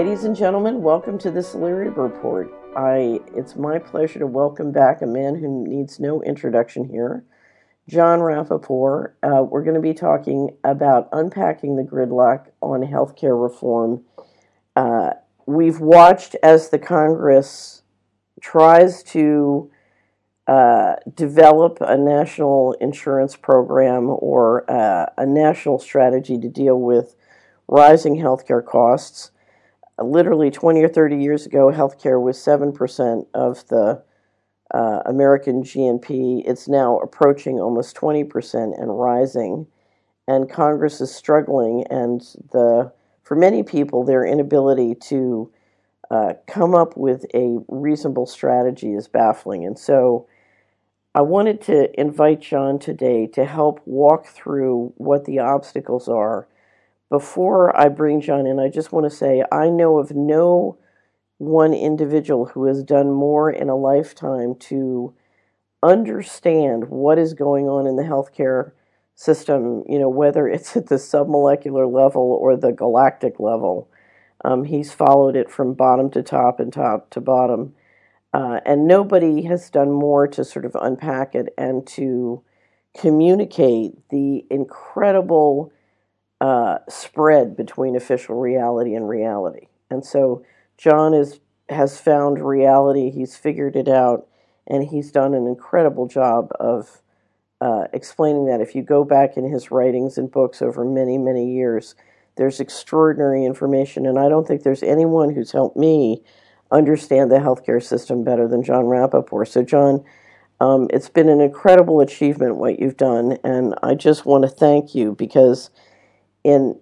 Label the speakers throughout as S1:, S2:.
S1: Ladies and gentlemen, welcome to the Solari Report. It's my pleasure to welcome back a man who needs no introduction here, Jon Rappoport. We're going to be talking about unpacking the gridlock on healthcare reform. We've watched as the Congress tries to develop a national insurance program or a national strategy to deal with rising healthcare costs. Literally 20 or 30 years ago, healthcare was 7% of the American GNP. It's now approaching almost 20% and rising. And Congress is struggling, and for many people, their inability to come up with a reasonable strategy is baffling. And so I wanted to invite Jon today to help walk through what the obstacles are. Before I bring Jon in, I just want to say I know of no one individual who has done more in a lifetime to understand what is going on in the healthcare system, whether it's at the submolecular level or the galactic level. He's followed it from bottom to top and top to bottom. And nobody has done more to sort of unpack it and to communicate the incredible spread between official reality and reality. And so Jon has found reality, he's figured it out, and he's done an incredible job of explaining that. If you go back in his writings and books over many, many years, there's extraordinary information, and I don't think there's anyone who's helped me understand the healthcare system better than Jon Rappoport. So Jon, it's been an incredible achievement what you've done, and I just want to thank you because in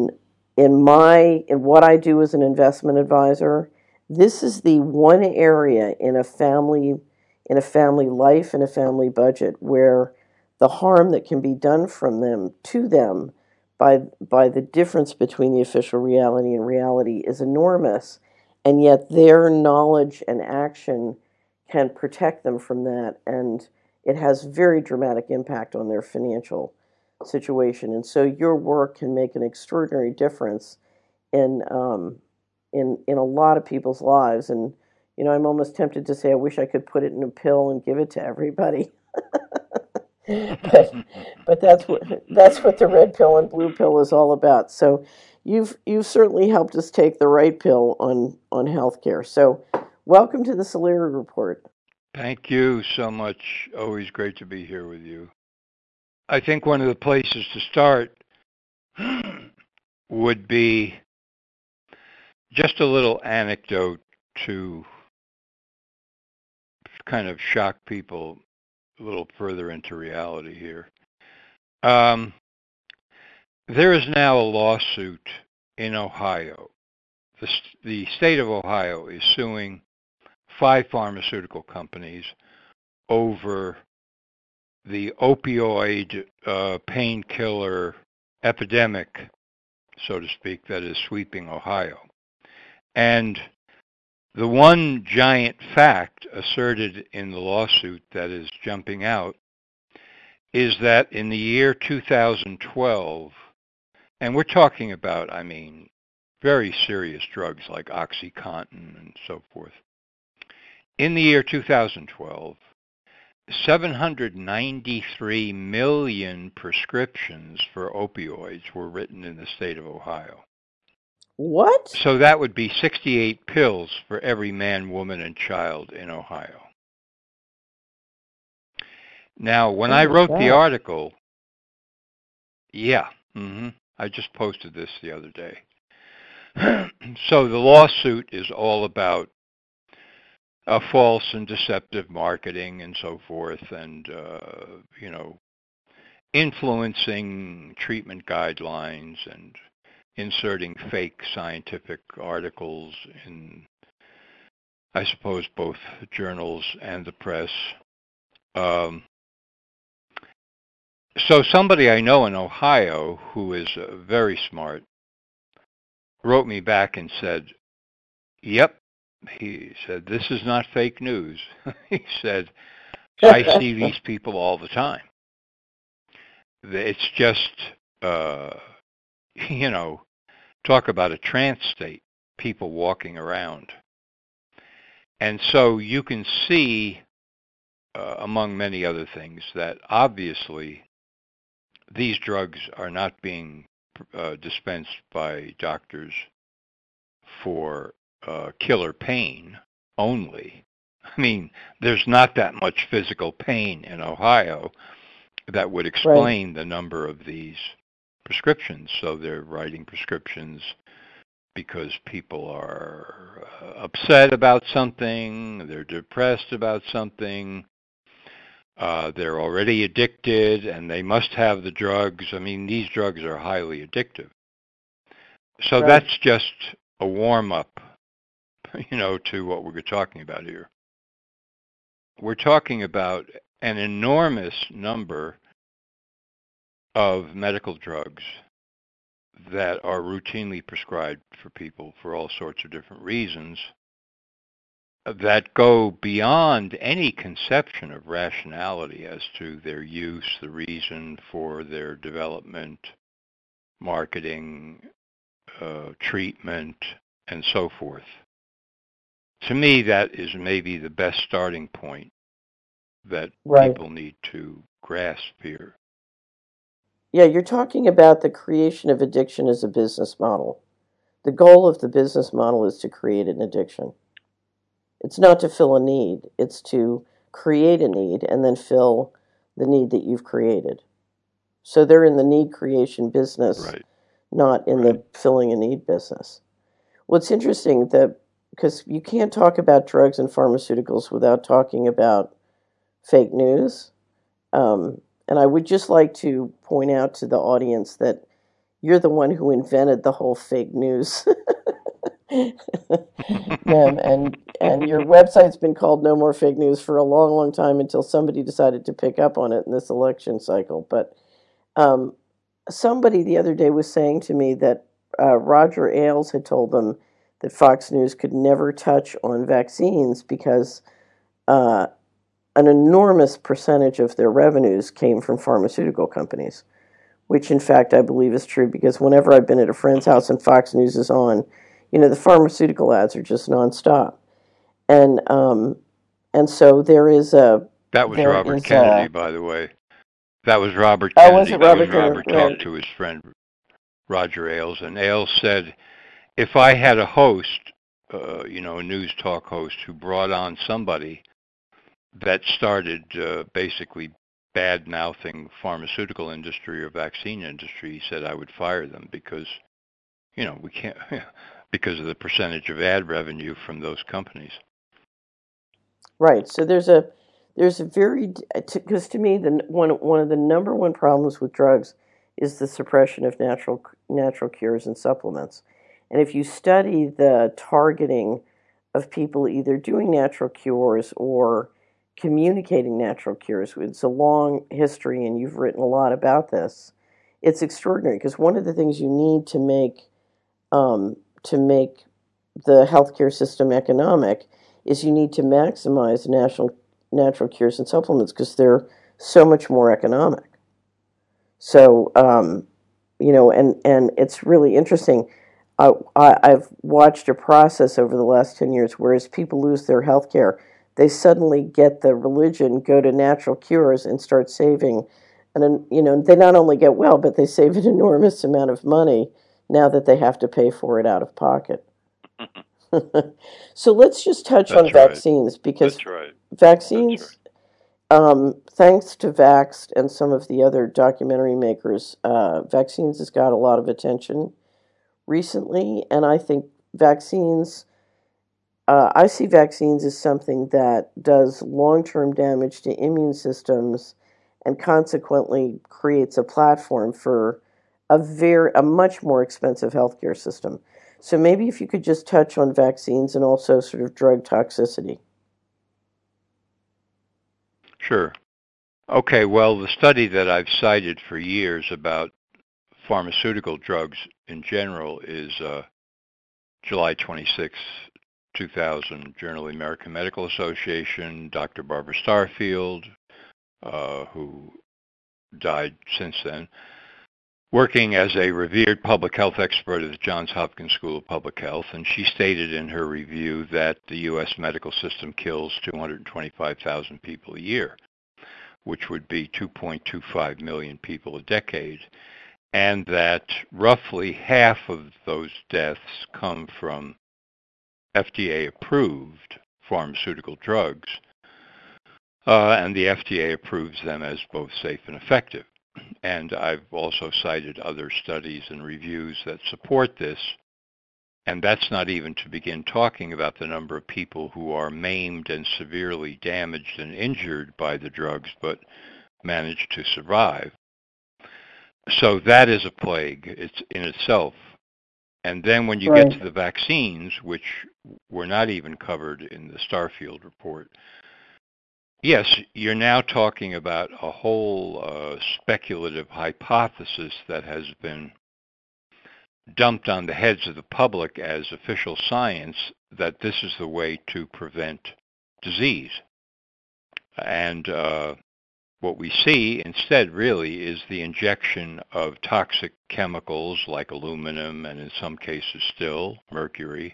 S1: what I do as an investment advisor, this is the one area in a family life and a family budget where the harm that can be done from them to them by the difference between the official reality and reality is enormous, and yet their knowledge and action can protect them from that, and it has very dramatic impact on their financial situation. And so your work can make an extraordinary difference in a lot of people's lives. And I'm almost tempted to say I wish I could put it in a pill and give it to everybody. but that's what the red pill and blue pill is all about. So you've certainly helped us take the right pill on healthcare. So welcome to the Solari Report.
S2: Thank you so much. Always great to be here with you. I think one of the places to start would be just a little anecdote to kind of shock people a little further into reality here. There is now a lawsuit in Ohio. The state of Ohio is suing 5 pharmaceutical companies over the opioid painkiller epidemic, so to speak, that is sweeping Ohio. And the one giant fact asserted in the lawsuit that is jumping out is that in the year 2012, and we're talking about, very serious drugs like OxyContin and so forth. In the year 2012, 793 million prescriptions for opioids were written in the state of Ohio.
S1: What?
S2: So that would be 68 pills for every man, woman, and child in Ohio. Now, when I wrote the article, I just posted this the other day. So the lawsuit is all about false and deceptive marketing and so forth, and influencing treatment guidelines and inserting fake scientific articles in, I suppose, both journals and the press. So somebody I know in Ohio who is very smart wrote me back and said, yep, he said, this is not fake news. He said, I see these people all the time. It's just, talk about a trance state. people walking around. And so you can see, among many other things, that obviously these drugs are not being dispensed by doctors for killer pain only. I mean, there's not that much physical pain in Ohio that would
S1: Right.
S2: explain the number of these prescriptions. So they're writing prescriptions because people are upset about something, they're depressed about something, they're already addicted, and they must have the drugs. I mean, these drugs are highly addictive. So
S1: Right.
S2: that's just a warm up, to what we're talking about here. We're talking about an enormous number of medical drugs that are routinely prescribed for people for all sorts of different reasons that go beyond any conception of rationality as to their use, the reason for their development, marketing, treatment, and so forth. To me, that is maybe the best starting point that
S1: Right.
S2: people need to grasp here.
S1: Yeah, you're talking about the creation of addiction as a business model. The goal of the business model is to create an addiction. It's not to fill a need, it's to create a need and then fill the need that you've created. So they're in the need creation business,
S2: Right,
S1: not in
S2: right.
S1: the filling a need business. What's interesting that because you can't talk about drugs and pharmaceuticals without talking about fake news. And I would just like to point out to the audience that you're the one who invented the whole fake news. Ma'am, and your website's been called No More Fake News for a long, long time until somebody decided to pick up on it in this election cycle. But um, somebody the other day was saying to me that Roger Ailes had told them that Fox News could never touch on vaccines because uh, an enormous percentage of their revenues came from pharmaceutical companies, which in fact I believe is true because whenever I've been at a friend's house and Fox News is on, the pharmaceutical ads are just nonstop. And and so
S2: That was
S1: there
S2: Robert
S1: is
S2: Kennedy, by the way. That was Robert
S1: oh, was
S2: Kennedy.
S1: it
S2: That was
S1: Robert Kennedy?
S2: Robert
S1: Right.
S2: talked to his friend Roger Ailes, and Ailes said, if I had a host, a news talk host who brought on somebody that started basically bad mouthing pharmaceutical industry or vaccine industry, he said I would fire them because we can't because of the percentage of ad revenue from those companies.
S1: Right. So there's a very because to me the one of the number one problems with drugs is the suppression of natural cures and supplements. And if you study the targeting of people either doing natural cures or communicating natural cures, it's a long history and you've written a lot about this. It's extraordinary because one of the things you need to make the healthcare system economic is you need to maximize natural cures and supplements because they're so much more economic. So and it's really interesting. I've watched a process over the last 10 years, whereas people lose their health care, they suddenly get the religion, go to natural cures, and start saving. And they not only get well, but they save an enormous amount of money now that they have to pay for it out of pocket. So let's just touch on
S2: That's right.
S1: vaccines because
S2: That's right. That's right.
S1: vaccines, thanks to Vaxxed and some of the other documentary makers, vaccines has got a lot of attention recently, and I think vaccines. I see vaccines as something that does long-term damage to immune systems, and consequently creates a platform for a much more expensive healthcare system. So maybe if you could just touch on vaccines and also sort of drug toxicity.
S2: Sure. Okay, well, the study that I've cited for years about pharmaceutical drugs in general is July 26, 2000, Journal of the American Medical Association, Dr. Barbara Starfield, who died since then, working as a revered public health expert at the Johns Hopkins School of Public Health, and she stated in her review that the U.S. medical system kills 225,000 people a year, which would be 2.25 million people a decade, and that roughly half of those deaths come from FDA-approved pharmaceutical drugs, and the FDA approves them as both safe and effective. And I've also cited other studies and reviews that support this. And that's not even to begin talking about the number of people who are maimed and severely damaged and injured by the drugs, but manage to survive. So that is a plague it's in itself. And then when you get to the vaccines, which were not even covered in the Starfield report, yes, you're now talking about a whole speculative hypothesis that has been dumped on the heads of the public as official science that this is the way to prevent disease. And what we see instead really is the injection of toxic chemicals like aluminum and in some cases still mercury,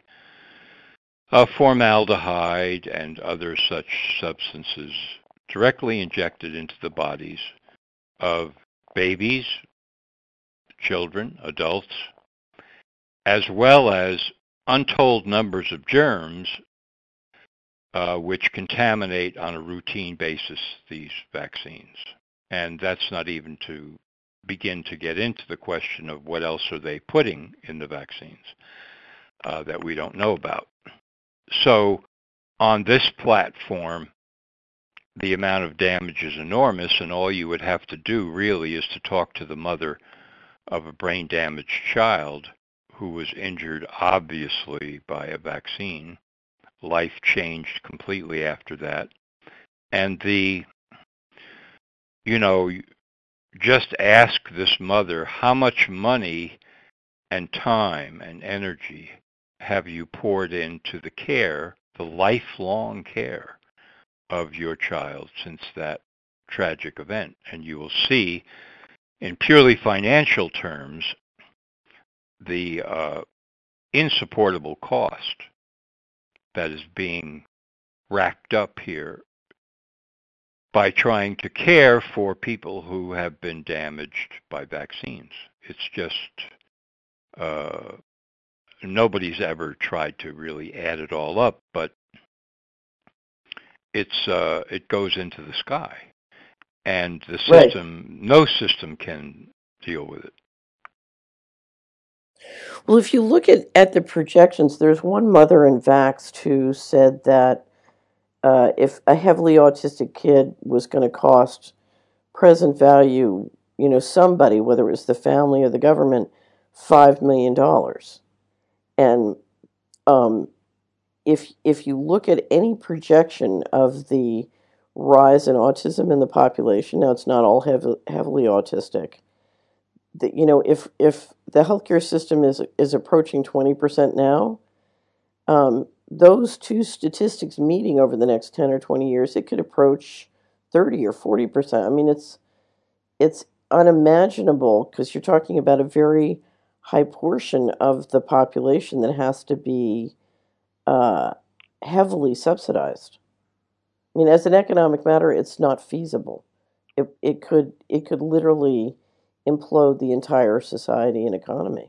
S2: formaldehyde and other such substances directly injected into the bodies of babies, children, adults, as well as untold numbers of germs which contaminate on a routine basis these vaccines. And that's not even to begin to get into the question of what else are they putting in the vaccines that we don't know about. So on this platform, the amount of damage is enormous, and all you would have to do really is to talk to the mother of a brain-damaged child who was injured obviously by a vaccine. Life changed completely after that. And just ask this mother, how much money and time and energy have you poured into the care, the lifelong care of your child since that tragic event? And you will see, in purely financial terms, the insupportable cost that is being racked up here by trying to care for people who have been damaged by vaccines. It's just nobody's ever tried to really add it all up, but it goes into the sky, and the system, no system can deal with it.
S1: Well, if you look at the projections, there's one mother in Vaxxed who said that if a heavily autistic kid was going to cost present value, somebody, whether it was the family or the government, $5 million. And if you look at any projection of the rise in autism in the population, now it's not all heavily autistic, that if the healthcare system is approaching 20% now, those two statistics meeting over the next 10 or 20 years, it could approach 30 or 40%. I mean, it's unimaginable because you're talking about a very high portion of the population that has to be heavily subsidized. I mean, as an economic matter, it's not feasible. It could literally implode the entire society and economy.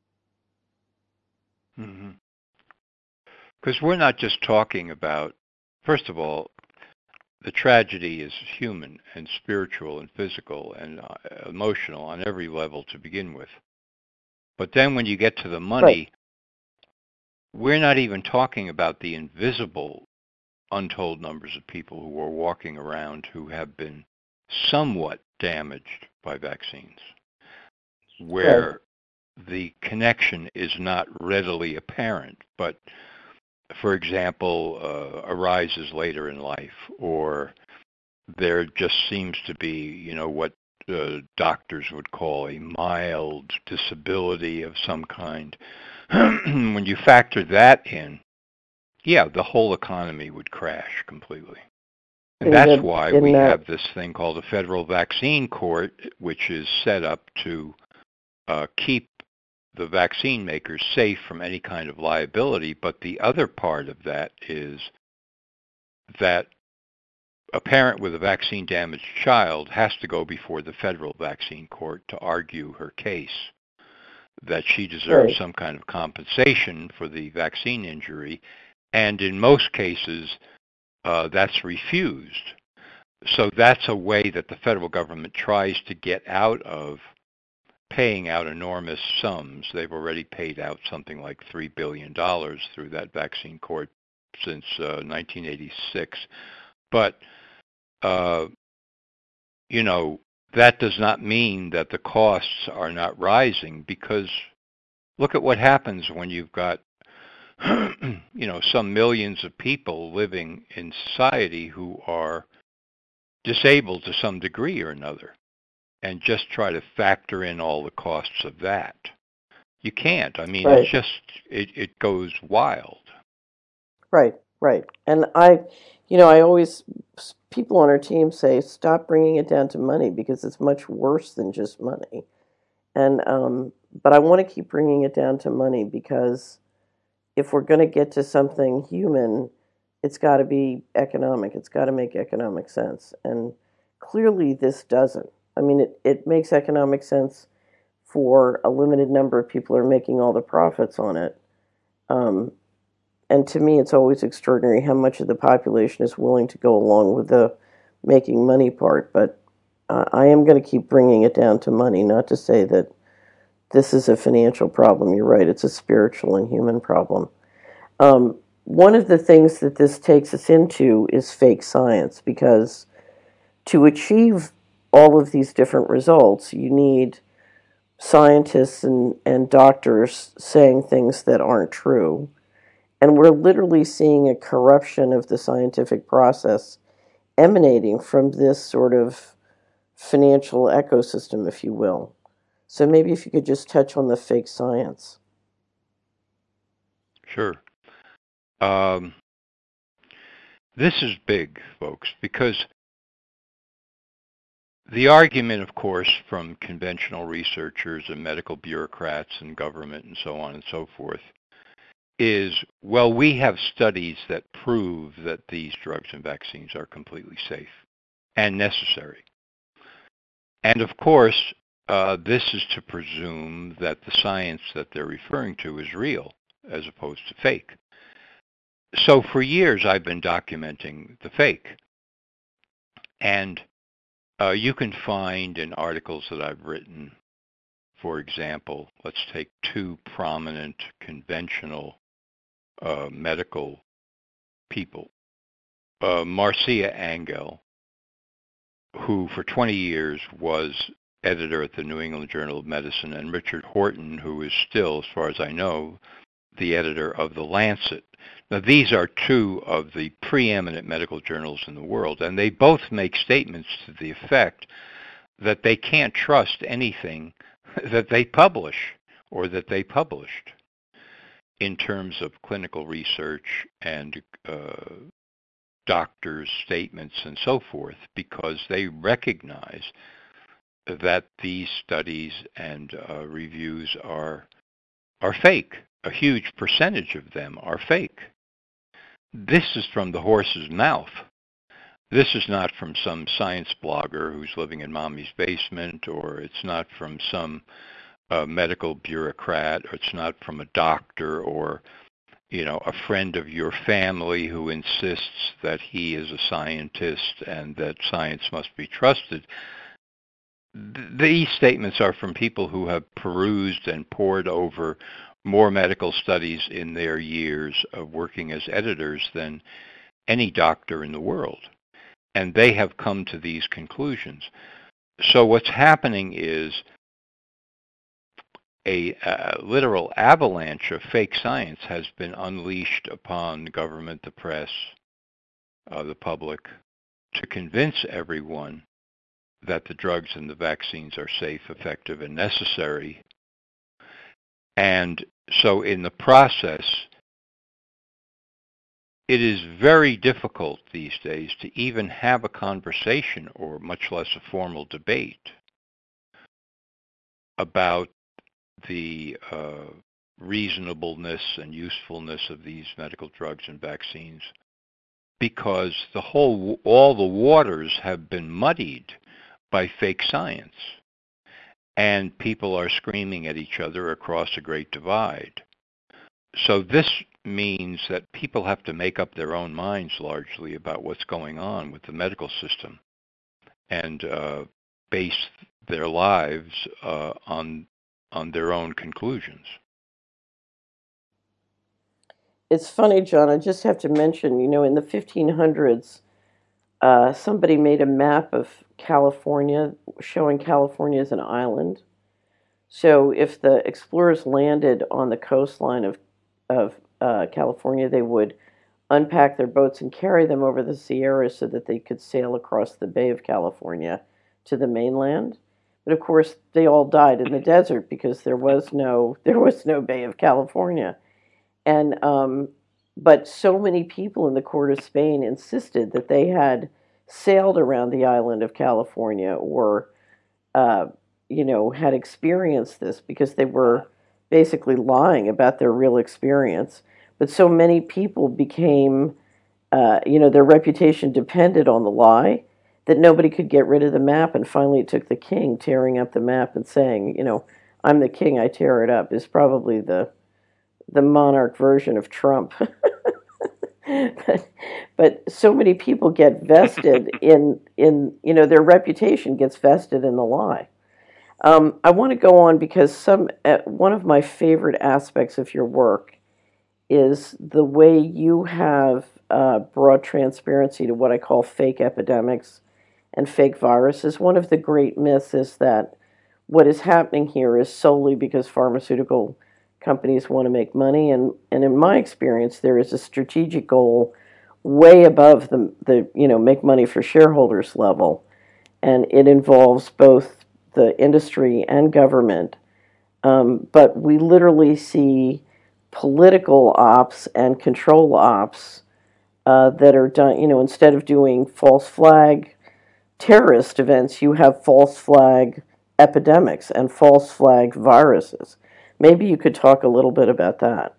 S2: Because we're not just talking about, first of all, the tragedy is human and spiritual and physical and emotional on every level to begin with. But then when you get to the money, we're not even talking about the invisible, untold numbers of people who are walking around who have been somewhat damaged by vaccines, where the connection is not readily apparent, but, for example, arises later in life, or there just seems to be, what doctors would call a mild disability of some kind. When you factor that in, yeah, the whole economy would crash completely. And that's why we have this thing called a federal vaccine court, which is set up to keep the vaccine makers safe from any kind of liability. But the other part of that is that a parent with a vaccine-damaged child has to go before the federal vaccine court to argue her case that she deserves some kind of compensation for the vaccine injury, and in most cases, that's refused. So that's a way that the federal government tries to get out of paying out enormous sums. They've already paid out something like $3 billion through that vaccine court since 1986. But, that does not mean that the costs are not rising, because look at what happens when you've got some millions of people living in society who are disabled to some degree or another, and just try to factor in all the costs of that. You can't. I mean, It's just, it goes wild.
S1: Right. And people on our team say, stop bringing it down to money, because it's much worse than just money. And, but I want to keep bringing it down to money, because if we're going to get to something human, it's got to be economic. It's got to make economic sense. And clearly this doesn't. I mean, it makes economic sense for a limited number of people who are making all the profits on it. And to me, it's always extraordinary how much of the population is willing to go along with the making money part. But I am going to keep bringing it down to money, not to say that this is a financial problem. You're right, it's a spiritual and human problem. One of the things that this takes us into is fake science, because to achieve all of these different results, you need scientists and doctors saying things that aren't true. And we're literally seeing a corruption of the scientific process emanating from this sort of financial ecosystem, if you will. So maybe if you could just touch on the fake science.
S2: Sure. This is big, folks, because the argument, of course, from conventional researchers and medical bureaucrats and government and so on and so forth is, well, we have studies that prove that these drugs and vaccines are completely safe and necessary. And of course, this is to presume that the science that they're referring to is real as opposed to fake. So for years, I've been documenting the fake. And you can find in articles that I've written, for example, let's take two prominent conventional medical people. Marcia Angell, who for 20 years was editor at the New England Journal of Medicine, and Richard Horton, who is still, as far as I know, the editor of The Lancet. Now, these are two of the preeminent medical journals in the world, and they both make statements to the effect that they can't trust anything that they publish or that they published in terms of clinical research and doctors' statements and so forth, because they recognize that these studies and reviews are fake. A huge percentage of them are fake. This is from the horse's mouth. This is not from some science blogger who's living in mommy's basement, or it's not from some medical bureaucrat, or it's not from a doctor or a friend of your family who insists that he is a scientist and that science must be trusted. These statements are from people who have perused and pored over more medical studies in their years of working as editors than any doctor in the world. And they have come to these conclusions. So what's happening is a literal avalanche of fake science has been unleashed upon government, the press, the public, to convince everyone that the drugs and the vaccines are safe, effective, and necessary. And so in the process, it is very difficult these days to even have a conversation, or much less a formal debate, about the reasonableness and usefulness of these medical drugs and vaccines, because all the waters have been muddied by fake science, and people are screaming at each other across a great divide. So this means that people have to make up their own minds largely about what's going on with the medical system, and base their lives on their own conclusions.
S1: It's funny, John. I just have to mention, in the 1500s, somebody made a map of California showing California as an island. So if the explorers landed on the coastline of California, they would unpack their boats and carry them over the Sierras so that they could sail across the Bay of California to the mainland. But of course, they all died in the desert because there was no Bay of California. And but so many people in the court of Spain insisted that they had sailed around the island of California, or uh, had experienced this, because they were basically lying about their real experience. But so many people became, their reputation depended on the lie, that nobody could get rid of the map. And finally, it took the king tearing up the map and saying, "I'm the king, I tear it up," is probably the monarch version of Trump. but so many people get vested in their reputation gets vested in the lie. I want to go on because one of my favorite aspects of your work is the way you have brought transparency to what I call fake epidemics and fake viruses. One of the great myths is that what is happening here is solely because pharmaceutical companies want to make money, and in my experience, there is a strategic goal way above the make money for shareholders level, and it involves both the industry and government. But we literally see political ops and control ops that are done. Instead of doing false flag terrorist events, you have false flag epidemics and false flag viruses. Maybe you could talk a little bit about that.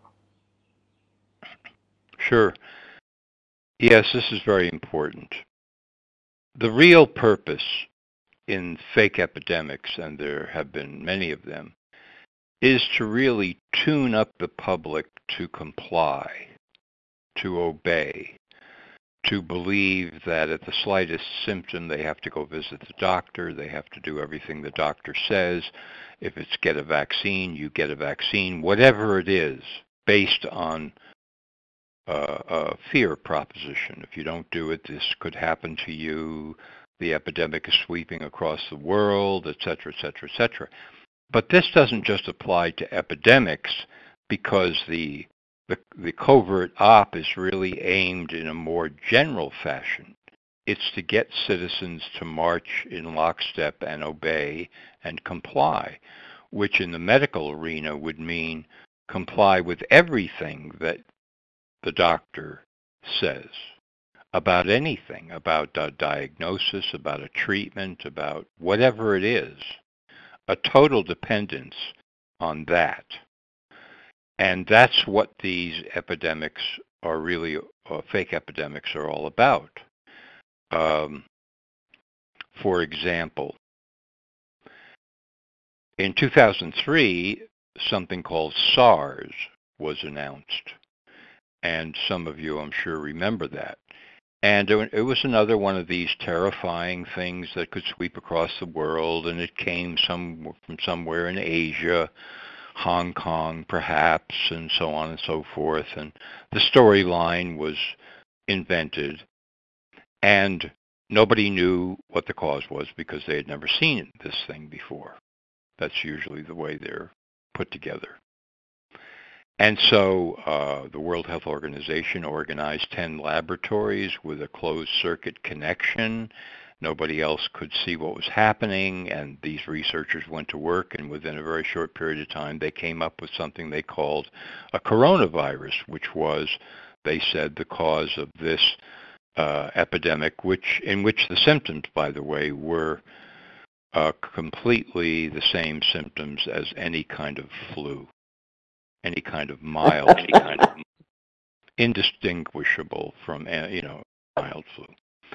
S2: Sure. Yes, this is very important. The real purpose in fake epidemics, and there have been many of them, is to really tune up the public to comply, to obey, to believe that at the slightest symptom they have to go visit the doctor, they have to do everything the doctor says. If it's get a vaccine, you get a vaccine, whatever it is, based on a fear proposition. If you don't do it, this could happen to you. The epidemic is sweeping across the world, et cetera, et cetera, et cetera. But this doesn't just apply to epidemics, because the covert op is really aimed in a more general fashion. It's to get citizens to march in lockstep and obey and comply, which in the medical arena would mean comply with everything that the doctor says about anything, about a diagnosis, about a treatment, about whatever it is, a total dependence on that. And that's what these epidemics are really, fake epidemics are all about. For example, in 2003, something called SARS was announced. And some of you, I'm sure, remember that. And it was another one of these terrifying things that could sweep across the world, and it came from somewhere in Asia, Hong Kong perhaps, and so on and so forth. And the storyline was invented, and nobody knew what the cause was because they had never seen this thing before. That's usually the way they're put together. And so the World Health Organization organized 10 laboratories with a closed-circuit connection. Nobody else could see what was happening, and these researchers went to work, and within a very short period of time, they came up with something they called a coronavirus, which was, they said, the cause of this epidemic, in which the symptoms, by the way, were completely the same symptoms as any kind of flu, any kind of mild, indistinguishable from mild flu.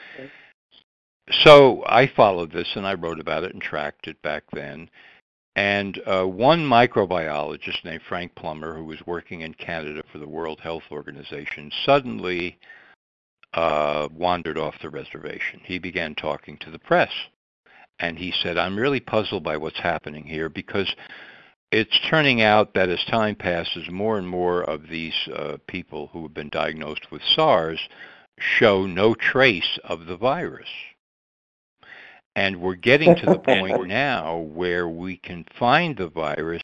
S2: So I followed this and I wrote about it and tracked it back then. And one microbiologist named Frank Plummer, who was working in Canada for the World Health Organization, suddenly wandered off the reservation. He began talking to the press. And he said, I'm really puzzled by what's happening here because it's turning out that as time passes, more and more of these people who have been diagnosed with SARS show no trace of the virus. And we're getting to the point now where we can find the virus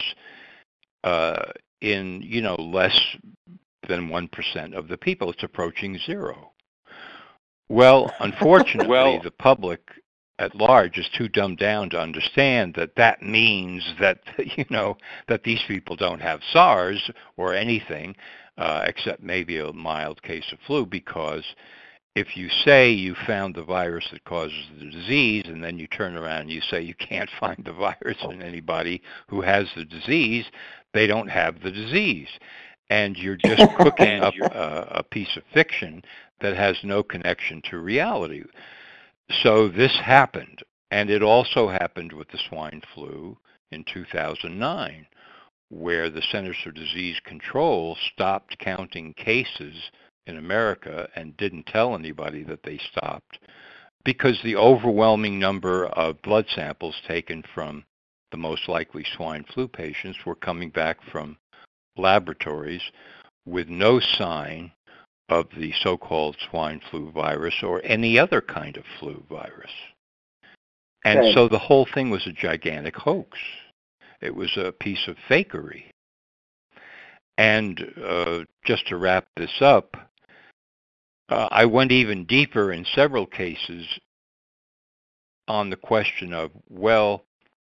S2: in, less than 1% of the people. It's approaching zero. Well, unfortunately, the public at large is too dumbed down to understand that means that, that these people don't have SARS or anything except maybe a mild case of flu, because if you say you found the virus that causes the disease and then you turn around and you say you can't find the virus in anybody who has the disease, they don't have the disease. And you're just cooking up a piece of fiction that has no connection to reality. So this happened, and it also happened with the swine flu in 2009, where the Centers for Disease Control stopped counting cases in America and didn't tell anybody that they stopped because the overwhelming number of blood samples taken from the most likely swine flu patients were coming back from laboratories with no sign of the so-called swine flu virus or any other kind of flu virus. And so the whole thing was a gigantic hoax. It was a piece of fakery. And just to wrap this up, I went even deeper in several cases on the question of, well,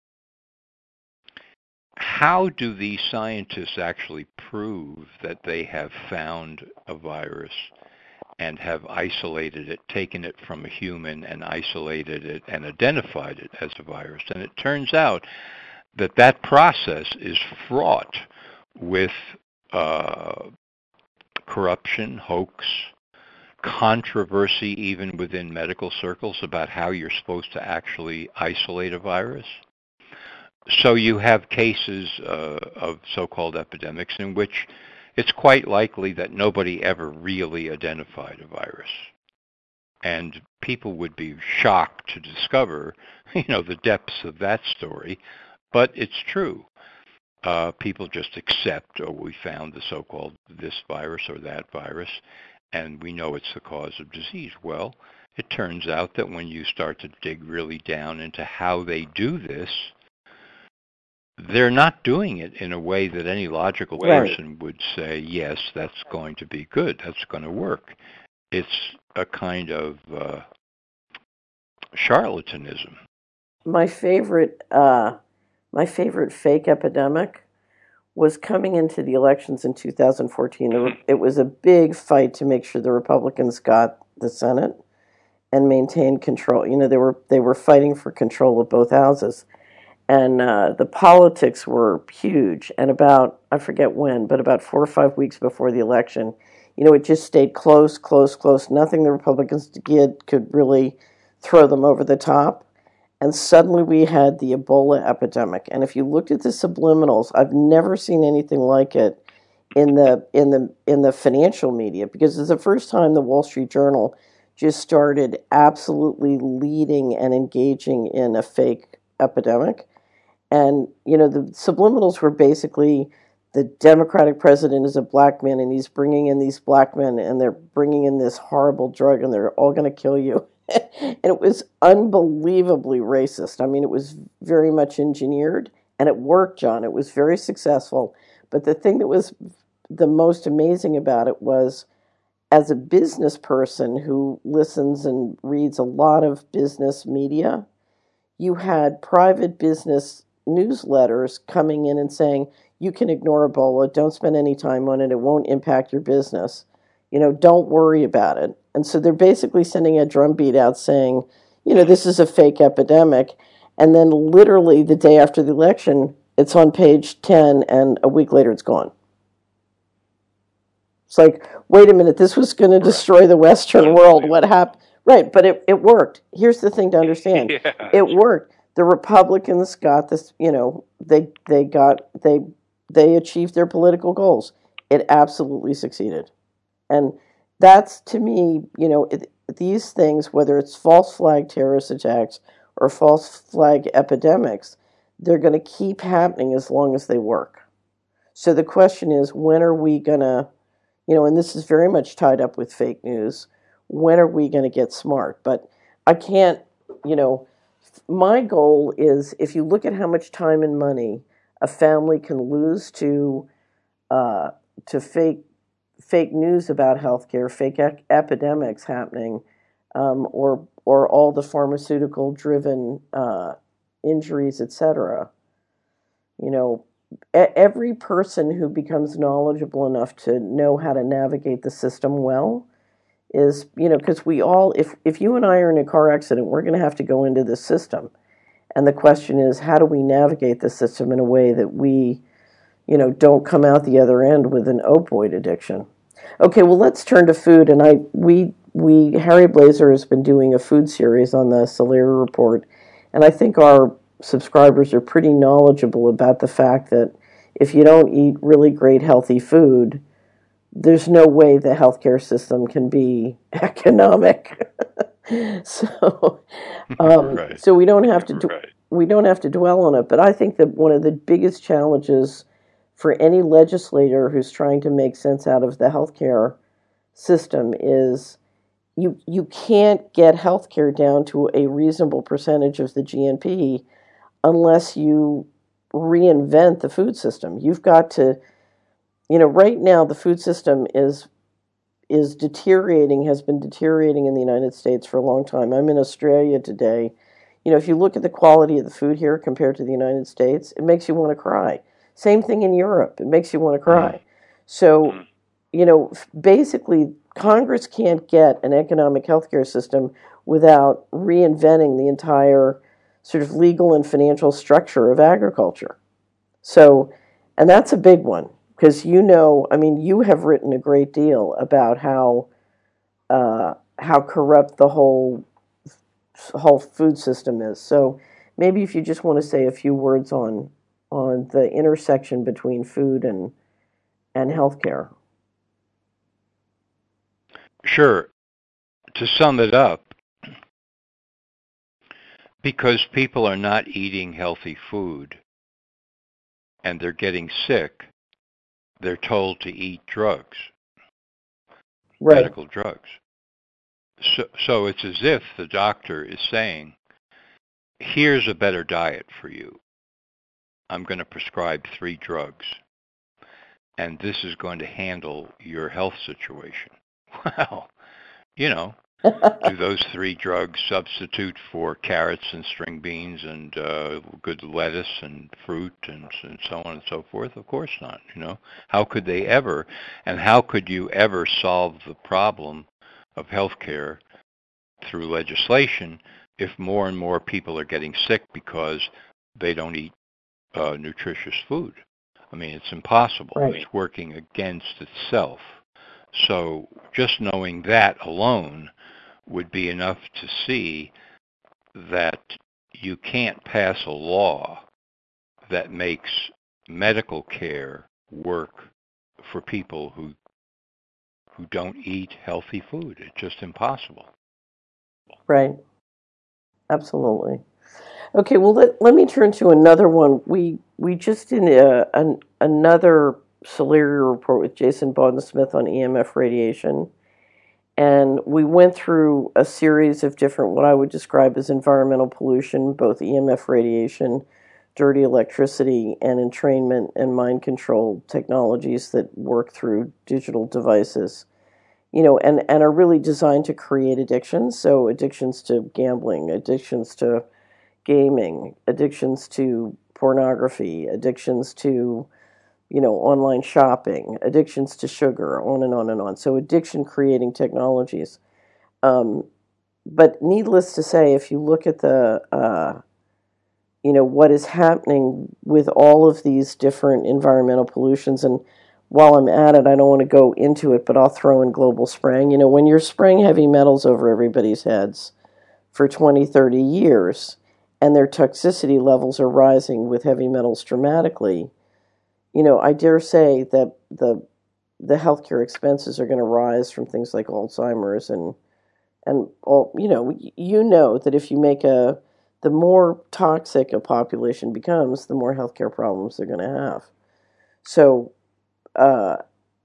S2: how do these scientists actually prove that they have found a virus and have isolated it, taken it from a human and isolated it and identified it as a virus? And it turns out that that process is fraught with corruption, hoax, controversy even within medical circles about how you're supposed to actually isolate a virus. So you have cases of so-called epidemics in which it's quite likely that nobody ever really identified a virus. And people would be shocked to discover, the depths of that story, but it's true. People just accept, we found the so-called this virus or that virus, and we know it's the cause of disease. Well, it turns out that when you start to dig really down into how they do this, they're not doing it in a way that any logical person would say, yes, that's going to be good, that's going to work. It's a kind of charlatanism.
S1: My favorite fake epidemic was coming into the elections in 2014. It was a big fight to make sure the Republicans got the Senate and maintained control. They were fighting for control of both houses. And the politics were huge. And about 4 or 5 weeks before the election, it just stayed close. Nothing the Republicans did could really throw them over the top. And suddenly we had the Ebola epidemic. And if you looked at the subliminals, I've never seen anything like it in the financial media, because it's the first time the Wall Street Journal just started absolutely leading and engaging in a fake epidemic. And, the subliminals were basically the Democratic president is a black man and he's bringing in these black men and they're bringing in this horrible drug and they're all going to kill you. And it was unbelievably racist. I mean, it was very much engineered and it worked, John. It was very successful. But the thing that was the most amazing about it was, as a business person who listens and reads a lot of business media, you had private business newsletters coming in and saying, you can ignore Ebola, don't spend any time on it, it won't impact your business, don't worry about it. And so they're basically sending a drumbeat out saying, this is a fake epidemic. And then literally the day after the election, it's on page 10, and a week later it's gone. It's like, wait a minute, this was going to destroy the Western world. What happened? Right, but it worked. Here's the thing to understand.
S3: Yeah.
S1: It worked. The Republicans got this, they achieved their political goals. It absolutely succeeded. And that's, to me, these things, whether it's false flag terrorist attacks or false flag epidemics, they're going to keep happening as long as they work. So the question is, when are we going to, and this is very much tied up with fake news, when are we going to get smart? But I can't, my goal is, if you look at how much time and money a family can lose to fake news about healthcare, fake epidemics happening, or all the pharmaceutical driven injuries, etc. Every person who becomes knowledgeable enough to know how to navigate the system well is, because we all, if you and I are in a car accident, we're going to have to go into the system. And the question is, how do we navigate the system in a way that we, don't come out the other end with an opioid addiction? Okay, well, let's turn to food. And Harry Blazer has been doing a food series on the Solari Report. And I think our subscribers are pretty knowledgeable about the fact that if you don't eat really great healthy food, there's no way the healthcare system can be economic. So,
S2: Right.
S1: so we don't have to dwell on it. But I think that one of the biggest challenges for any legislator who's trying to make sense out of the healthcare system is you can't get healthcare down to a reasonable percentage of the GNP unless you reinvent the food system. You've got to, right now the food system is deteriorating, has been deteriorating in the United States for a long time. I'm in Australia today. If you look at the quality of the food here compared to the United States, it makes you want to cry. Same thing in Europe. It makes you want to cry. So, basically, Congress can't get an economic healthcare system without reinventing the entire sort of legal and financial structure of agriculture. So, and that's a big one, because you have written a great deal about how corrupt the whole food system is. So maybe if you just want to say a few words on the intersection between food and healthcare.
S2: Sure. To sum it up, because people are not eating healthy food and they're getting sick, they're told to eat drugs,
S1: Right.
S2: medical drugs. So it's as if the doctor is saying, here's a better diet for you. I'm going to prescribe 3 drugs, and this is going to handle your health situation. Well, do those 3 drugs substitute for carrots and string beans and good lettuce and fruit and so on and so forth? Of course not. How could they ever, and how could you ever solve the problem of healthcare through legislation if more and more people are getting sick because they don't eat nutritious food? I mean, it's impossible.
S1: Right.
S2: It's working against itself. So just knowing that alone would be enough to see that you can't pass a law that makes medical care work for people who don't eat healthy food. It's just impossible.
S1: Right. Absolutely. Okay, well, let me turn to another one. We just did another Solari report with Jason Bawden-Smith on EMF radiation, and we went through a series of different, what I would describe as environmental pollution, both EMF radiation, dirty electricity, and entrainment and mind control technologies that work through digital devices. And are really designed to create addictions. So addictions to gambling, addictions to gaming, addictions to pornography, addictions to, online shopping, addictions to sugar, on and on and on. So addiction creating technologies. But needless to say, if you look at the what is happening with all of these different environmental pollutions. And while I'm at it, I don't want to go into it, but I'll throw in global spraying. When you're spraying heavy metals over everybody's heads for 20, 30 years, and their toxicity levels are rising with heavy metals dramatically, I dare say that the healthcare expenses are going to rise from things like Alzheimer's and all. That if you make the more toxic a population becomes, the more healthcare problems they're going to have. So, uh,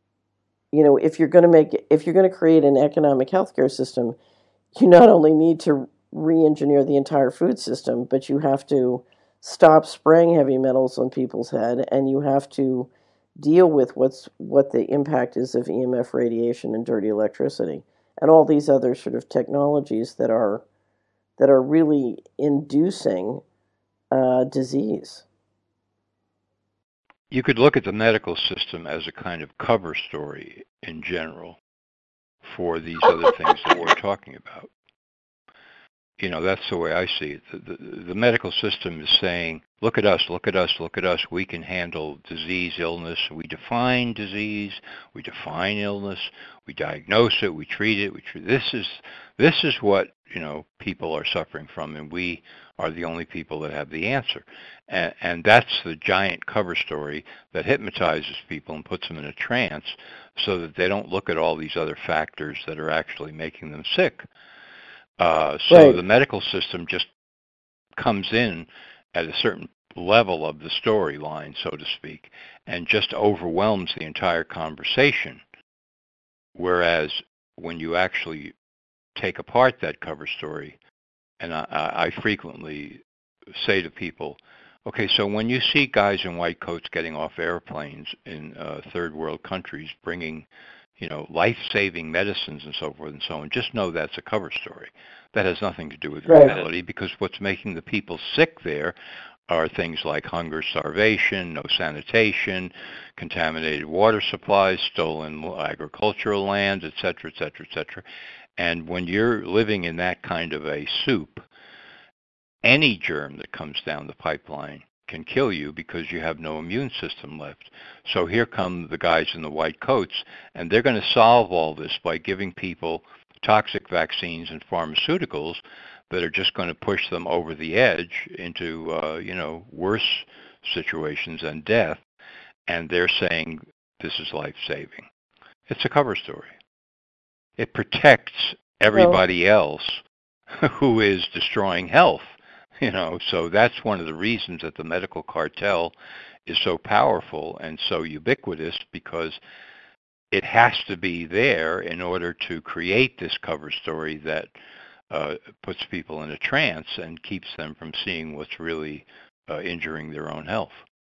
S1: if you're going to create an economic healthcare system, you not only need to re-engineer the entire food system, but you have to stop spraying heavy metals on people's head, and you have to deal with what the impact is of EMF radiation and dirty electricity and all these other sort of technologies that are really inducing disease.
S2: You could look at the medical system as a kind of cover story in general for these other things that we're talking about. That's the way I see it. The medical system is saying, look at us, look at us, look at us. We can handle disease, illness. We define disease. We define illness. We diagnose it. We treat it. This is what, people are suffering from, and we are the only people that have the answer. And that's the giant cover story that hypnotizes people and puts them in a trance so that they don't look at all these other factors that are actually making them sick. So
S1: Right.
S2: the medical system just comes in at a certain level of the storyline, so to speak, and just overwhelms the entire conversation. Whereas when you actually take apart that cover story, and I frequently say to people, okay, so when you see guys in white coats getting off airplanes in third world countries bringing life-saving medicines and so forth and so on, just know that's a cover story. That has nothing to do with reality, because what's making the people sick there are things like hunger, starvation, no sanitation, contaminated water supplies, stolen agricultural land, et cetera, et cetera, et cetera. And when you're living in that kind of a soup, any germ that comes down the pipeline can kill you because you have no immune system left. So here come the guys in the white coats, and they're going to solve all this by giving people toxic vaccines and pharmaceuticals that are just going to push them over the edge into, worse situations and death. And they're saying this is life-saving. It's a cover story. It protects everybody else who is destroying health. So that's one of the reasons that the medical cartel is so powerful and so ubiquitous, because it has to be there in order to create this cover story that puts people in a trance and keeps them from seeing what's really injuring their own health.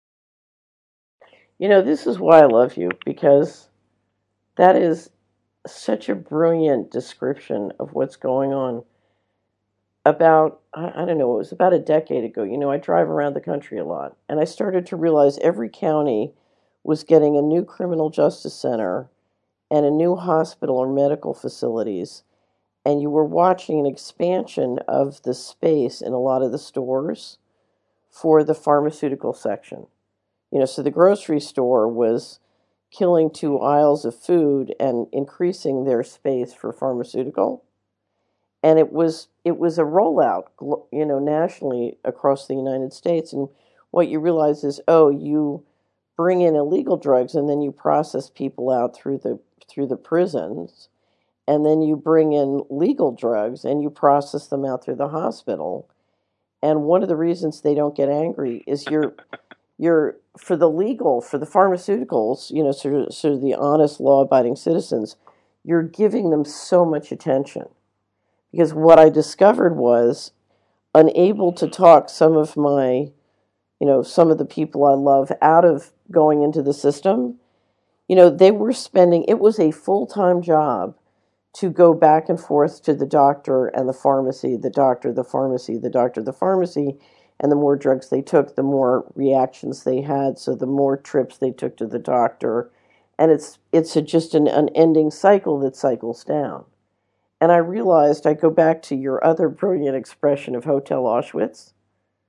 S1: This is why I love you, because that is such a brilliant description of what's going on. About, I don't know, it was about a decade ago. I drive around the country a lot, and I started to realize every county was getting a new criminal justice center and a new hospital or medical facilities, and you were watching an expansion of the space in a lot of the stores for the pharmaceutical section. So the grocery store was killing 2 aisles of food and increasing their space for pharmaceutical. And it was a rollout, nationally across the United States. And what you realize is, you bring in illegal drugs, and then you process people out through the prisons, and then you bring in legal drugs and you process them out through the hospital. And one of the reasons they don't get angry is you're for the pharmaceuticals, sort of the honest, law-abiding citizens, you're giving them so much attention. Because what I discovered was, unable to talk some of the people I love out of going into the system, they were spending, it was a full-time job to go back and forth to the doctor and the pharmacy, the doctor, the pharmacy, the doctor, the pharmacy, and the more drugs they took, the more reactions they had, so the more trips they took to the doctor. And it's just an unending cycle that cycles down. And I realized, I go back to your other brilliant expression of Hotel Auschwitz.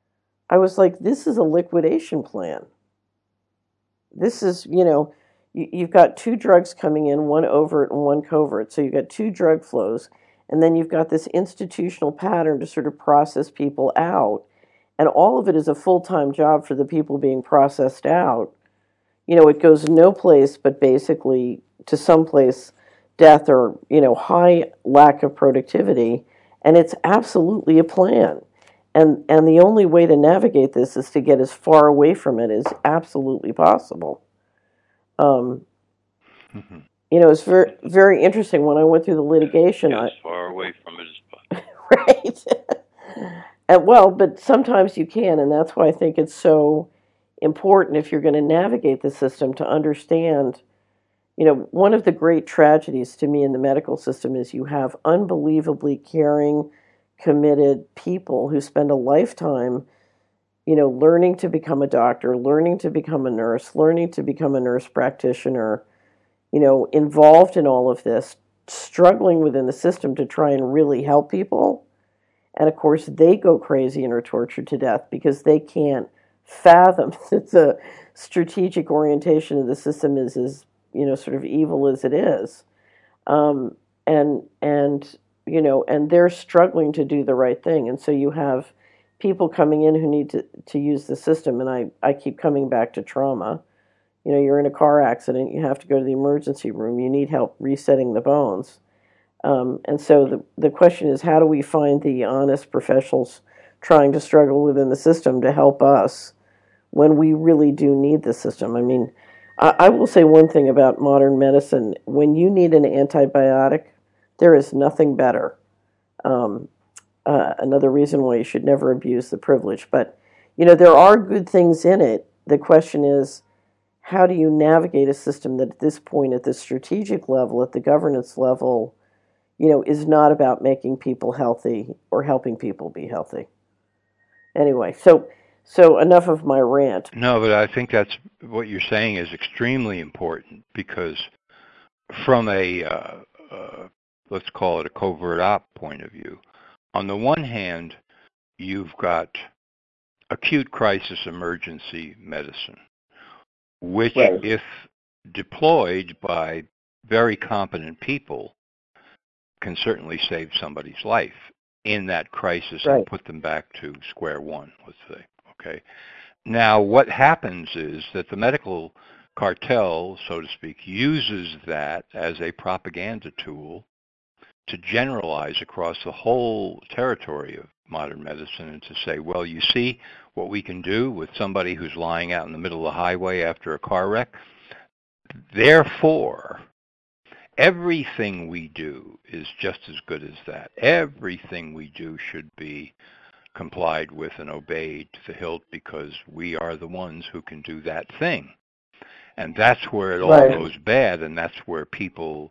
S1: I was like, this is a liquidation plan. This is, you've got two drugs coming in, one overt and one covert. So you've got two drug flows, and then you've got this institutional pattern to sort of process people out. And all of it is a full-time job for the people being processed out. It goes no place but basically to some place, death or, high lack of productivity. And it's absolutely a plan. And the only way to navigate this is to get as far away from it as absolutely possible.
S2: Mhm.
S1: It's very, very interesting when I went through the litigation.
S2: As far away from it as
S1: Right. But sometimes you can, and that's why I think it's so important if you're going to navigate the system to understand. One of the great tragedies to me in the medical system is you have unbelievably caring, committed people who spend a lifetime, learning to become a doctor, learning to become a nurse, learning to become a nurse practitioner, involved in all of this, struggling within the system to try and really help people. And of course, they go crazy and are tortured to death because they can't fathom that the strategic orientation of the system is as, sort of evil as it is. Um, and they're struggling to do the right thing. And so you have people coming in who need to use the system. And I keep coming back to trauma. You're in a car accident, you have to go to the emergency room, you need help resetting the bones. And so the question is, how do we find the honest professionals trying to struggle within the system to help us when we really do need the system? I mean, I will say one thing about modern medicine. When you need an antibiotic, there is nothing better. Um, Another reason why you should never abuse the privilege. But, there are good things in it. The question is, how do you navigate a system that at this point, at the strategic level, at the governance level, is not about making people healthy or helping people be healthy? Anyway, so enough of my rant.
S2: No, but I think that's what you're saying is extremely important because from a let's call it a covert op point of view, on the one hand, you've got acute crisis emergency medicine, which,
S1: Right.
S2: if deployed by very competent people, can certainly save somebody's life in that crisis and
S1: Right.
S2: put them back to square one, let's say. Okay. Now, what happens is that the medical cartel, so to speak, uses that as a propaganda tool to generalize across the whole territory of modern medicine and to say, well, you see what we can do with somebody who's lying out in the middle of the highway after a car wreck? Therefore, everything we do is just as good as that. Everything we do should be complied with and obeyed to the hilt because we are the ones who can do that thing. And that's where it all
S1: Right.
S2: goes bad, and that's where people,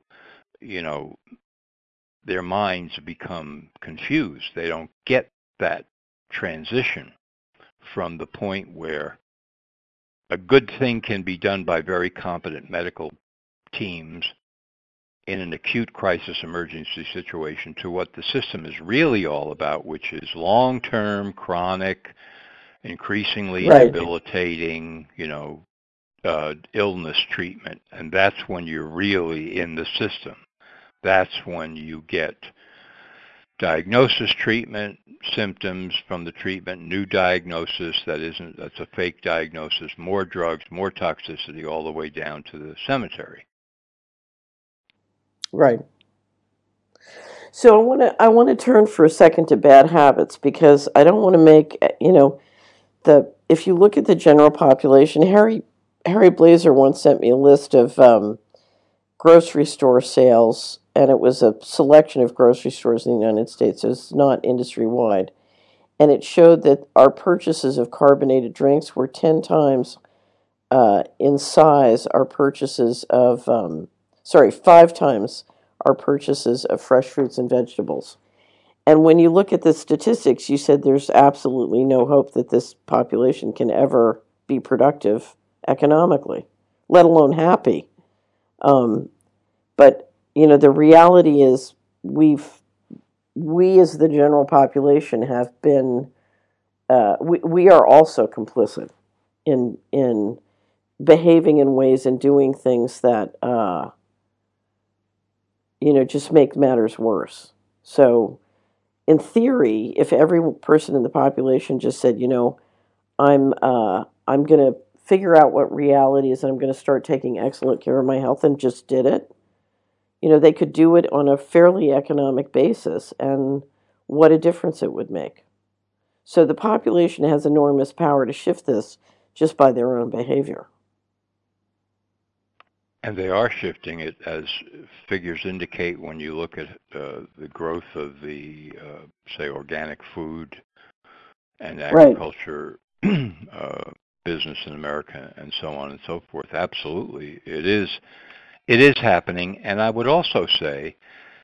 S2: their minds become confused. They don't get that transition from the point where a good thing can be done by very competent medical teams in an acute crisis emergency situation to what the system is really all about, which is long-term, chronic, increasingly
S1: Right.
S2: debilitating, illness treatment. And that's when you're really in the system. That's when you get diagnosis, treatment, symptoms from the treatment, new diagnosis that's a fake diagnosis, more drugs, more toxicity, all the way down to the cemetery.
S1: Right. So I want to turn for a second to bad habits because I don't want to make the if you look at the general population. Harry Blazer once sent me a list of grocery store sales, and it was a selection of grocery stores in the United States. So it's not industry wide, and it showed that our purchases of carbonated drinks were 10 times in size our purchases of 5 times our purchases of fresh fruits and vegetables. And when you look at the statistics, you said there's absolutely no hope that this population can ever be productive economically, let alone happy. Um, but the reality is we as the general population have been we are also complicit in behaving in ways and doing things that just make matters worse. So, in theory, if every person in the population just said, I'm going to figure out what reality is, and I'm going to start taking excellent care of my health, and just did it, they could do it on a fairly economic basis, and what a difference it would make. So the population has enormous power to shift this just by their own behavior.
S2: And they are shifting it, as figures indicate when you look at the growth of the, say, organic food and
S1: Right.
S2: agriculture business in America, and so on and so forth. Absolutely, it is happening. And I would also say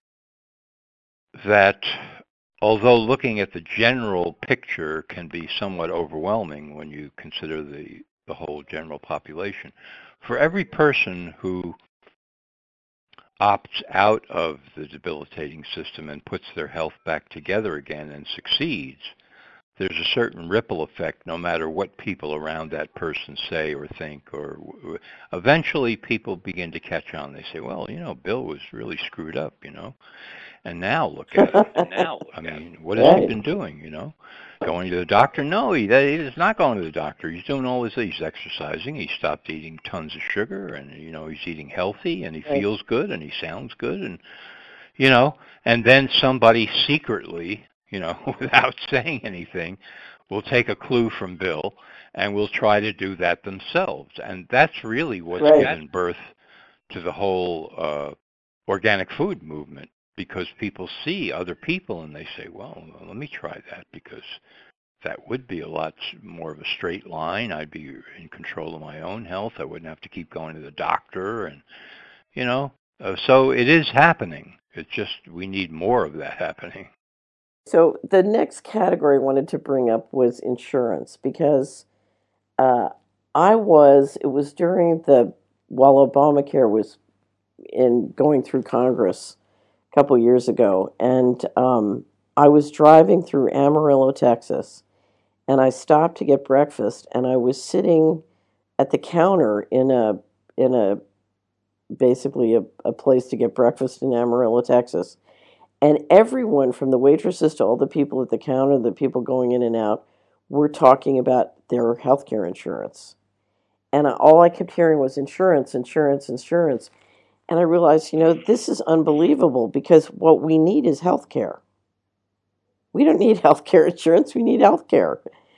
S2: that although looking at the general picture can be somewhat overwhelming when you consider the whole general population, for every person who opts out of the debilitating system and puts their health back together again and succeeds, there's a certain ripple effect no matter what people around that person say or think, or eventually people begin to catch on. They say, well, Bill was really screwed up, and now look at him. I mean, what has he been doing, Going to the doctor? No, he's not going to the doctor. He's doing all this. He's exercising. He stopped eating tons of sugar, and, he's eating healthy, and he feels good, and he sounds good, and, and then somebody secretly, without saying anything, will take a clue from Bill and will try to do that themselves. And that's really what's given birth to the whole organic food movement, because people see other people and they say, well, let me try that, because that would be a lot more of a straight line. I'd be in control of my own health. I wouldn't have to keep going to the doctor. And, so it is happening. It's just we need more of that happening.
S1: So the next category I wanted to bring up was insurance, because uh, it was during while Obamacare was going through Congress a couple years ago, and I was driving through Amarillo, Texas, and I stopped to get breakfast, and I was sitting at the counter in a basically a place to get breakfast in Amarillo, Texas. And everyone, from the waitresses to all the people at the counter, the people going in and out, were talking about their healthcare insurance. And all I kept hearing was insurance, insurance, insurance. And I realized, this is unbelievable, because what we need is healthcare. We don't need healthcare insurance, we need healthcare.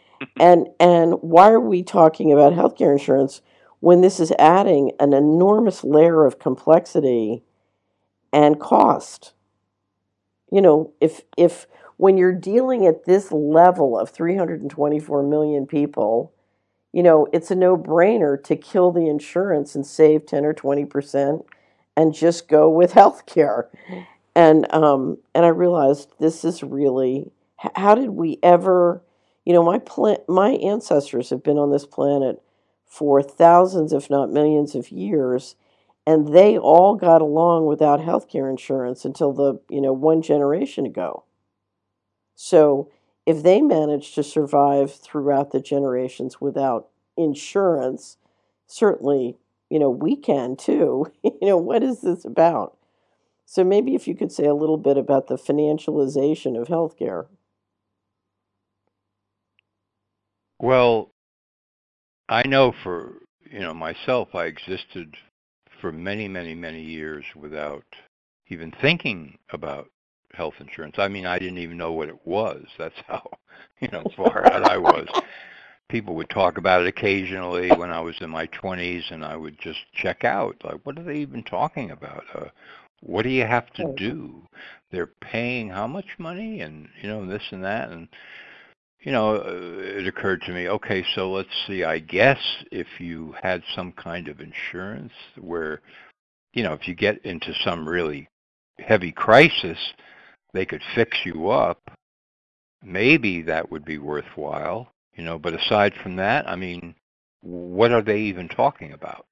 S1: And why are we talking about healthcare insurance when this is adding an enormous layer of complexity and cost? If when you're dealing at this level of 324 million people, it's a no-brainer to kill the insurance and save 10 or 20% and just go with healthcare. And I realized this is really, how did we ever, my ancestors have been on this planet for thousands, if not millions of years, and they all got along without healthcare insurance until one generation ago. So if they managed to survive throughout the generations without insurance, certainly, we can too. What is this about? So maybe if you could say a little bit about the financialization of healthcare.
S2: Well, I know for, myself, I existed for many, many, many years without even thinking about health insurance. I mean, I didn't even know what it was. That's how, far out I was. People would talk about it occasionally when I was in my 20s, and I would just check out. Like, what are they even talking about? What do you have to do? They're paying how much money, and, this and that. And, it occurred to me, okay, so let's see, I guess if you had some kind of insurance where, if you get into some really heavy crisis, they could fix you up, maybe that would be worthwhile, but aside from that, I mean, what are they even talking about?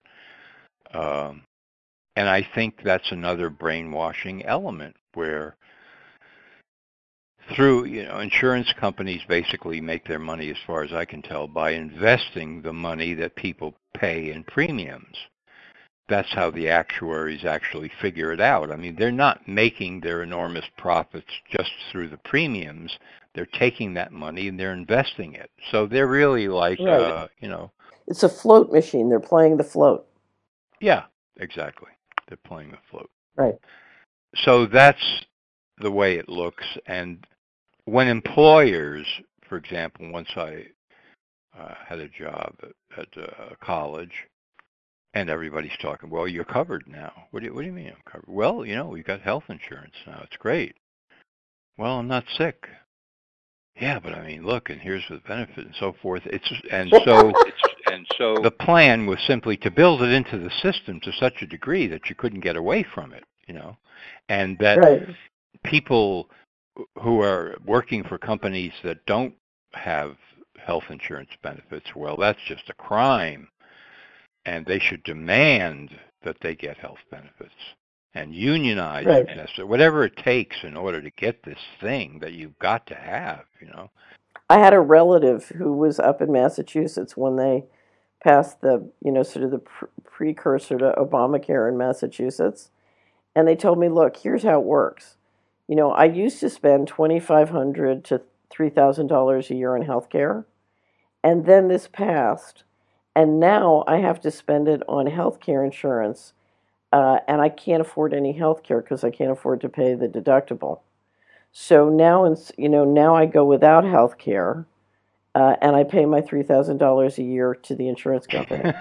S2: And I think that's another brainwashing element where through, insurance companies basically make their money, as far as I can tell, by investing the money that people pay in premiums. That's how the actuaries actually figure it out. I mean, they're not making their enormous profits just through the premiums. They're taking that money and they're investing it. So they're really like,
S1: Right. It's a float machine. They're playing the float.
S2: yeah, exactly. They're playing the float.
S1: Right.
S2: So that's the way it looks. And when employers, for example, once I had a job at college, and everybody's talking, well, you're covered now. What do you mean I'm covered? Well, we've got health insurance now. It's great. Well, I'm not sick. Yeah, but I mean, look, and here's the benefit and so forth. So the plan was simply to build it into the system to such a degree that you couldn't get away from it, and that
S1: Right.
S2: people who are working for companies that don't have health insurance benefits, well, that's just a crime, and they should demand that they get health benefits and unionize
S1: Right.
S2: and whatever it takes in order to get this thing that you've got to have.
S1: I had a relative who was up in Massachusetts when they passed the, sort of the precursor to Obamacare in Massachusetts. And they told me, look, here's how it works. I used to spend $2,500 to $3,000 a year on healthcare. And then this passed. And now I have to spend it on healthcare insurance. And I can't afford any healthcare because I can't afford to pay the deductible. So now I go without healthcare. And I pay my $3,000 a year to the insurance company.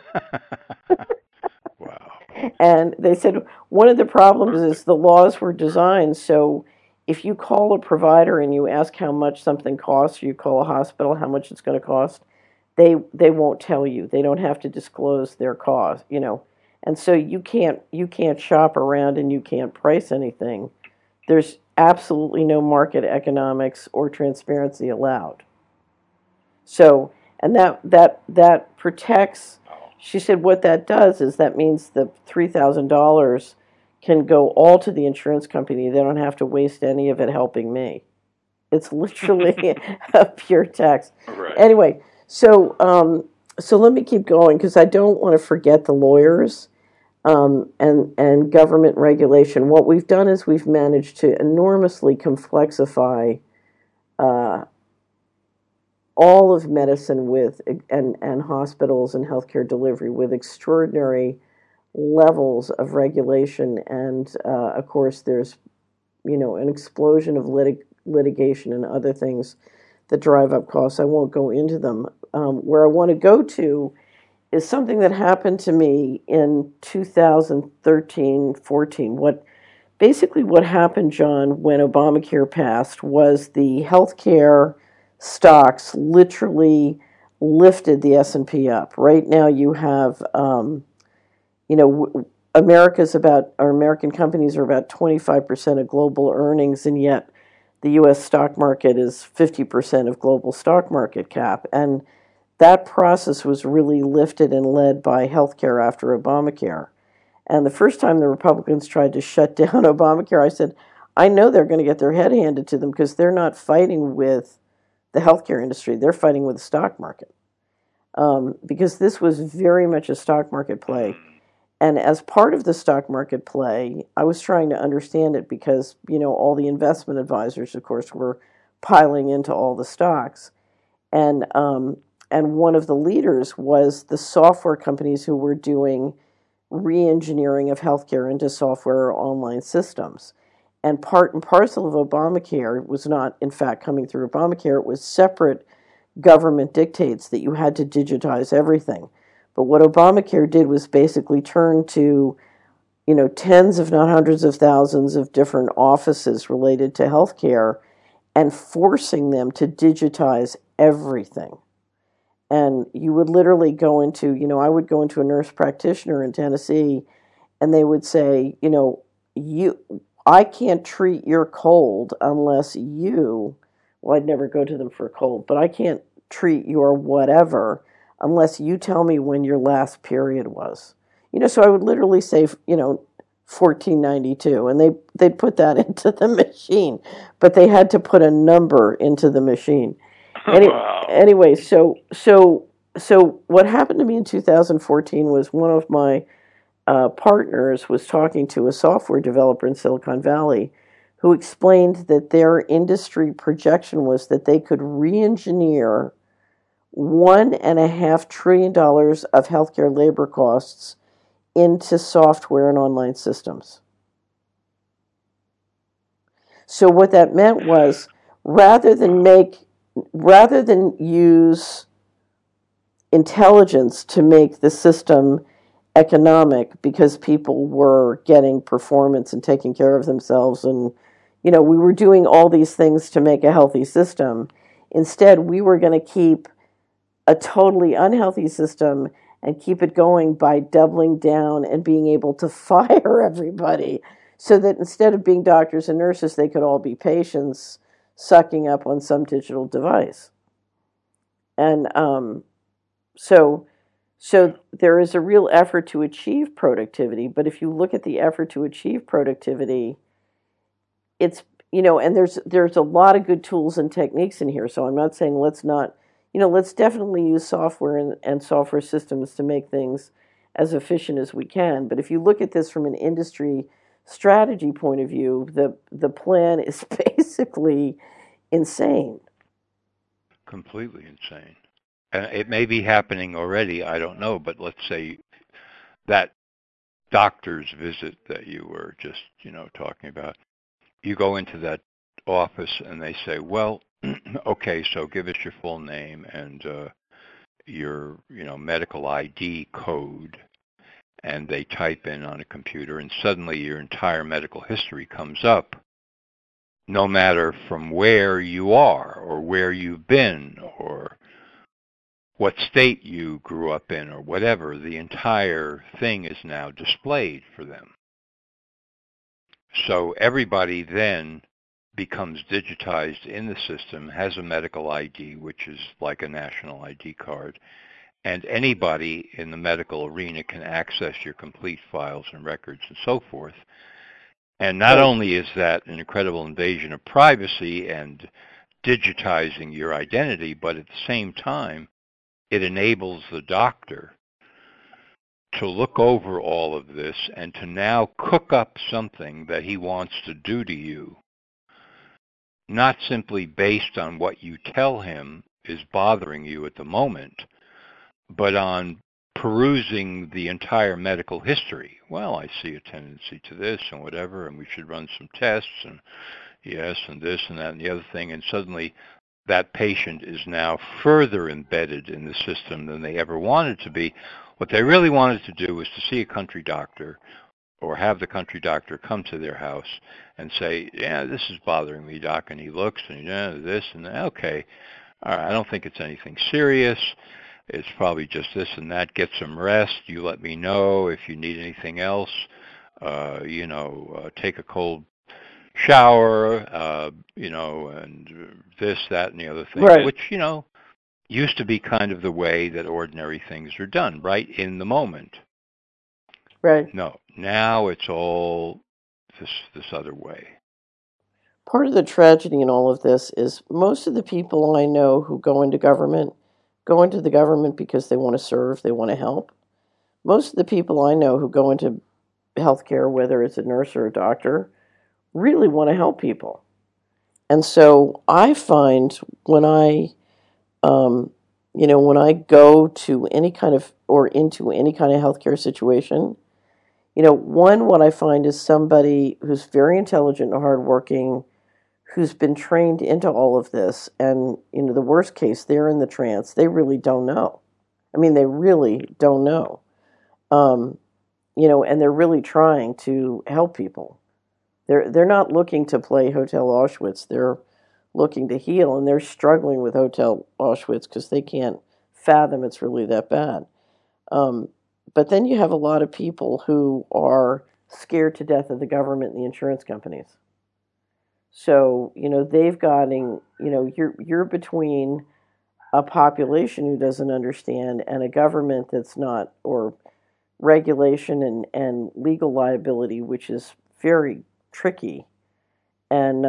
S2: Wow.
S1: And they said one of the problems is the laws were designed so if you call a provider and you ask how much something costs, or you call a hospital how much it's going to cost, they won't tell you. They don't have to disclose their cost. And so you can't shop around and you can't price anything. There's absolutely no market economics or transparency allowed. So, and that protects. She said what that does is that means the $3,000 can go all to the insurance company. They don't have to waste any of it helping me. It's literally a pure tax.
S2: Right.
S1: Anyway, so let me keep going because I don't want to forget the lawyers and government regulation. What we've done is we've managed to enormously complexify uh, all of medicine with and hospitals and healthcare delivery with extraordinary levels of regulation and of course there's an explosion of litigation and other things that drive up costs. I won't go into them. Where I want to go to is something that happened to me in 2013-14. What happened, John, when Obamacare passed was the healthcare stocks literally lifted the S&P up. Right now, you have, American companies are about 25% of global earnings, and yet the U.S. stock market is 50% of global stock market cap. And that process was really lifted and led by healthcare after Obamacare. And the first time the Republicans tried to shut down Obamacare, I said, I know they're going to get their head handed to them because they're not fighting with the healthcare industry. They're fighting with the stock market because this was very much a stock market play. And as part of the stock market play, I was trying to understand it because, all the investment advisors, of course, were piling into all the stocks. And one of the leaders was the software companies who were doing re-engineering of healthcare into software or online systems. And part and parcel of Obamacare was not, in fact, coming through Obamacare. It was separate government dictates that you had to digitize everything. But what Obamacare did was basically turn to, tens, if not hundreds of thousands of different offices related to healthcare and forcing them to digitize everything. And you would literally go into, I would go into a nurse practitioner in Tennessee and they would say, I can't treat your cold unless well, I'd never go to them for a cold, but I can't treat your whatever unless you tell me when your last period was. So I would literally say, 1492, and they'd put that into the machine, but they had to put a number into the machine.
S2: Wow.
S1: Anyway, so what happened to me in 2014 was one of my partners was talking to a software developer in Silicon Valley who explained that their industry projection was that they could re-engineer $1.5 trillion of healthcare labor costs into software and online systems. So what that meant was rather than use intelligence to make the system economic because people were getting performance and taking care of themselves, and we were doing all these things to make a healthy system. Instead, we were going to keep a totally unhealthy system and keep it going by doubling down and being able to fire everybody so that instead of being doctors and nurses, they could all be patients sucking up on some digital device. And so there is a real effort to achieve productivity, but if you look at the effort to achieve productivity, it's, and there's a lot of good tools and techniques in here. So I'm not saying let's definitely use software and software systems to make things as efficient as we can. But if you look at this from an industry strategy point of view, the plan is basically insane.
S2: Completely insane. And it may be happening already, I don't know, but let's say that doctor's visit that you were just, talking about, you go into that office and they say, well, okay, so give us your full name and your, medical ID code, and they type in on a computer, and suddenly your entire medical history comes up, no matter from where you are or where you've been or what state you grew up in or whatever. The entire thing is now displayed for them. So everybody then becomes digitized in the system, has a medical ID, which is like a national ID card, and anybody in the medical arena can access your complete files and records and so forth. And not only is that an incredible invasion of privacy and digitizing your identity, but at the same time, it enables the doctor to look over all of this and to now cook up something that he wants to do to you, not simply based on what you tell him is bothering you at the moment, but on perusing the entire medical history. Well, I see a tendency to this and whatever, and we should run some tests, and yes, and this and that and the other thing, and suddenly that patient is now further embedded in the system than they ever wanted to be. What they really wanted to do was to see a country doctor or have the country doctor come to their house and say, yeah, this is bothering me, doc, and he looks and this and that. Okay, all right, I don't think it's anything serious. It's probably just this and that. Get some rest. You let me know if you need anything else. Take a cold shower, and this, that, and the other thing,
S1: Right.
S2: which, used to be kind of the way that ordinary things are done, right, in the moment.
S1: Right.
S2: No, now it's all this other way.
S1: Part of the tragedy in all of this is most of the people I know who go into the government because they want to serve, they want to help. Most of the people I know who go into healthcare, whether it's a nurse or a doctor, really want to help people. And so I find when when I go to any kind of or into any kind of healthcare situation, what I find is somebody who's very intelligent and hardworking, who's been trained into all of this, and the worst case, they're in the trance. They really don't know. I mean, they really don't know. And they're really trying to help people. They're not looking to play Hotel Auschwitz. They're looking to heal, and they're struggling with Hotel Auschwitz because they can't fathom it's really that bad. But then you have a lot of people who are scared to death of the government and the insurance companies. So they've gotten you're between a population who doesn't understand and a government that's not, or regulation and legal liability, which is very tricky. And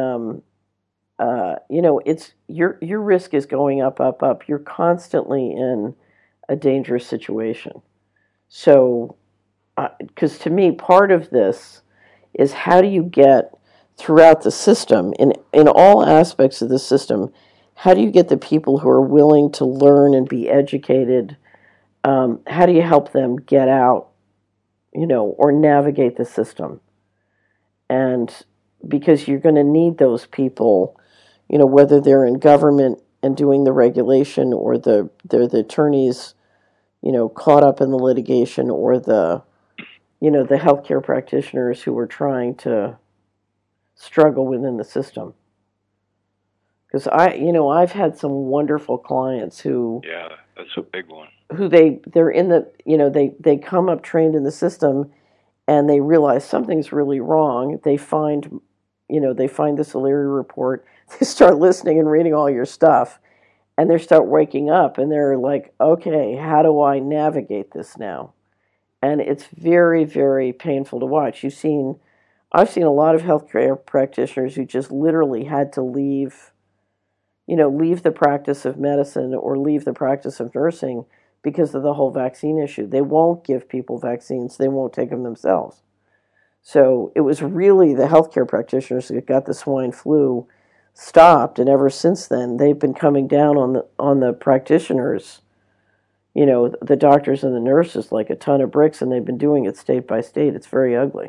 S1: it's your risk is going up, up, up. You're constantly in a dangerous situation. So, because to me, part of this is how do you get throughout the system, in all aspects of the system, how do you get the people who are willing to learn and be educated? How do you help them get out, or navigate the system? And because you're going to need those people, whether they're in government and doing the regulation, or they're the attorneys, caught up in the litigation, or the healthcare practitioners who are trying to struggle within the system. Because I've had some wonderful clients who,
S2: yeah, that's a big one,
S1: who they're in the, they come up trained in the system, and they realize something's really wrong. They find the O'Leary report. They start listening and reading all your stuff, and they start waking up, and they're like, okay, how do I navigate this now? And it's very, very painful to watch. I've seen a lot of healthcare practitioners who just literally had to leave the practice of medicine or leave the practice of nursing because of the whole vaccine issue. They won't give people vaccines. They won't take them themselves. So it was really the healthcare practitioners that got the swine flu stopped, and ever since then they've been coming down on the practitioners, the doctors and the nurses, like a ton of bricks, and they've been doing it state by state. It's very ugly.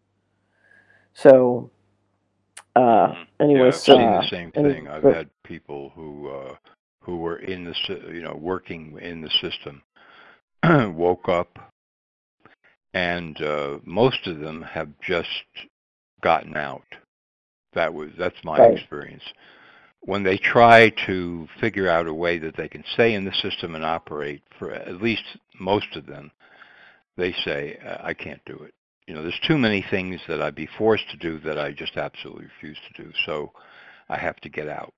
S1: So anyway,
S2: yeah, I've seen the same thing. I've had people who were in the working in the system woke up, and most of them have just gotten out. That's my experience. When they try to figure out a way that they can stay in the system and operate, for at least most of them, they say, I can't do it. There's too many things that I'd be forced to do that I just absolutely refuse to do. So I have to get out.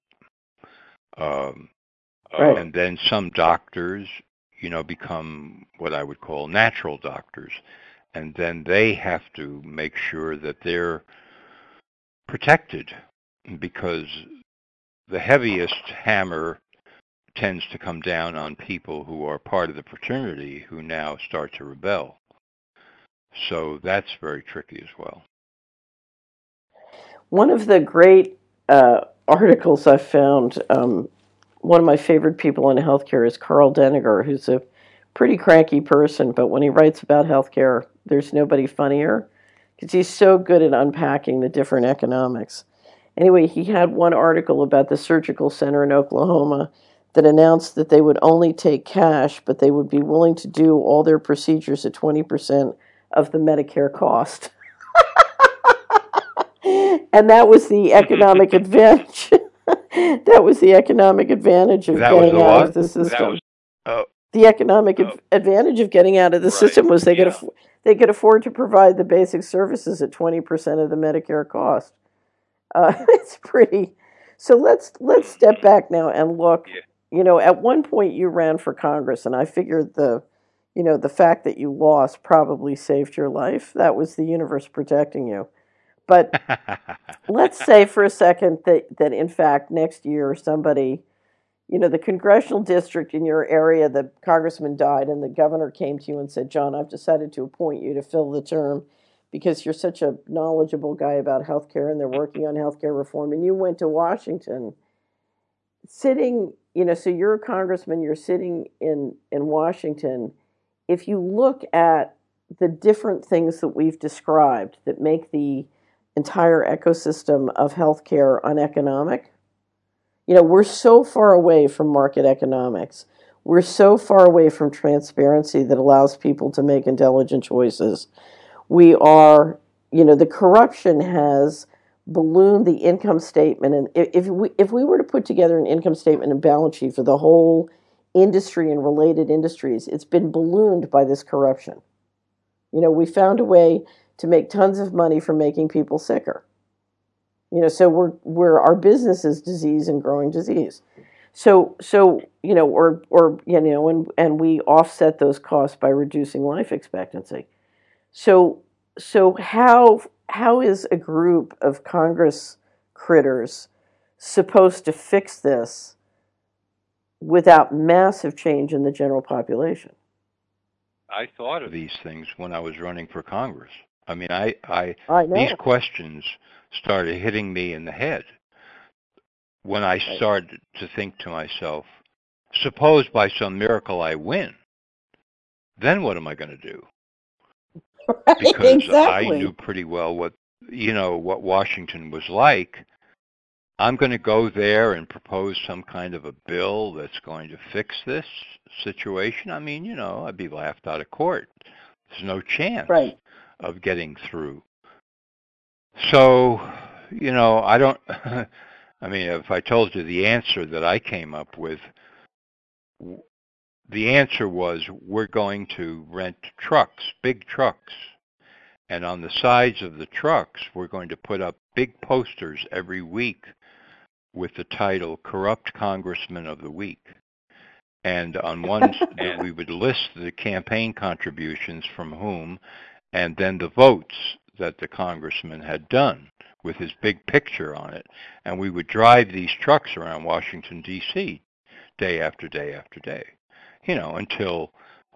S2: And then some doctors, become what I would call natural doctors. And then they have to make sure that they're protected, because the heaviest hammer tends to come down on people who are part of the fraternity who now start to rebel. So that's very tricky as well.
S1: One of the great articles I found, one of my favorite people in healthcare is Carl Deniger, who's a pretty cranky person, but when he writes about healthcare, there's nobody funnier, because he's so good at unpacking the different economics. Anyway, he had one article about the surgical center in Oklahoma that announced that they would only take cash, but they would be willing to do all their procedures at 20% of the Medicare cost. And that was the economic advantage. That was the economic advantage of getting out of the system. The economic advantage of getting out of the system was they could afford to provide the basic services at 20% of the Medicare cost. It's pretty. So let's step back now and look. At one point you ran for Congress, and I figured the fact that you lost probably saved your life. That was the universe protecting you. But let's say for a second that in fact next year somebody, the congressional district in your area, the congressman died, and the governor came to you and said, John, I've decided to appoint you to fill the term because you're such a knowledgeable guy about healthcare, and they're working on healthcare reform. And you went to Washington, sitting, so you're a congressman, you're sitting in Washington. If you look at the different things that we've described that make the entire ecosystem of healthcare uneconomic, we're so far away from market economics. We're so far away from transparency that allows people to make intelligent choices. We are, the corruption has ballooned the income statement. And if we were to put together an income statement and balance sheet for the whole industry and related industries, it's been ballooned by this corruption. We found a way to make tons of money from making people sicker. So our business is disease and growing disease. and we offset those costs by reducing life expectancy. So how is a group of Congress critters supposed to fix this without massive change in the general population?
S2: I thought of these things when I was running for Congress. I mean,
S1: I
S2: these
S1: know.
S2: questions started hitting me in the head when I
S1: Right.
S2: started to think to myself, suppose by some miracle I win, then what am I going to do?
S1: Right,
S2: Because I knew
S1: exactly.
S2: pretty well what Washington was like. I'm going to go there and propose some kind of a bill that's going to fix this situation. I mean, I'd be laughed out of court. There's no chance
S1: Right.
S2: of getting through. So, I don't, I mean, if I told you the answer that I came up with, the answer was we're going to rent trucks, big trucks. And on the sides of the trucks, we're going to put up big posters every week with the title Corrupt Congressman of the Week. And on one, we would list the campaign contributions from whom, and then the votes that the congressman had done with his big picture on it. And we would drive these trucks around Washington, D.C. day after day after day, until,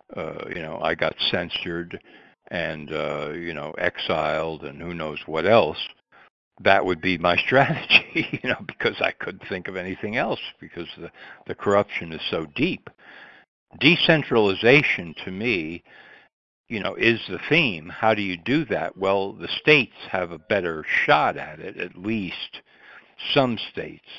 S2: I got censored and, exiled and who knows what else. That would be my strategy, because I couldn't think of anything else because the corruption is so deep. Decentralization to me, is the theme. How do you do that? Well, the states have a better shot at it, at least some states.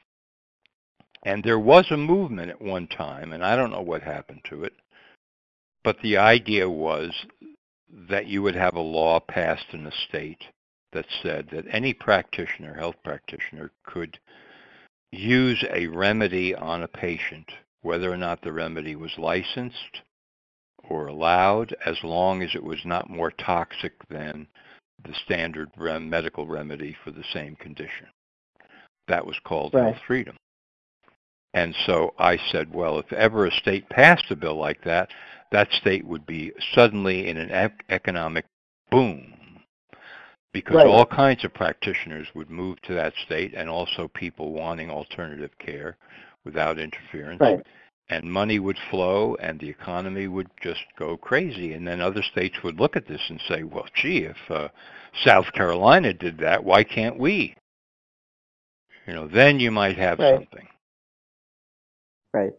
S2: And there was a movement at one time, and I don't know what happened to it, but the idea was that you would have a law passed in a state that said that any practitioner, health practitioner, could use a remedy on a patient, whether or not the remedy was licensed or allowed, as long as it was not more toxic than the standard medical remedy for the same condition. That was called health
S1: Right.
S2: freedom. And so I said, well, if ever a state passed a bill like that, that state would be suddenly in an economic boom, because
S1: Right.
S2: all kinds of practitioners would move to that state, and also people wanting alternative care without interference.
S1: Right.
S2: And money would flow, and the economy would just go crazy. And then other states would look at this and say, well, gee, if South Carolina did that, why can't we? Then you might have
S1: Right.
S2: something.
S1: Right.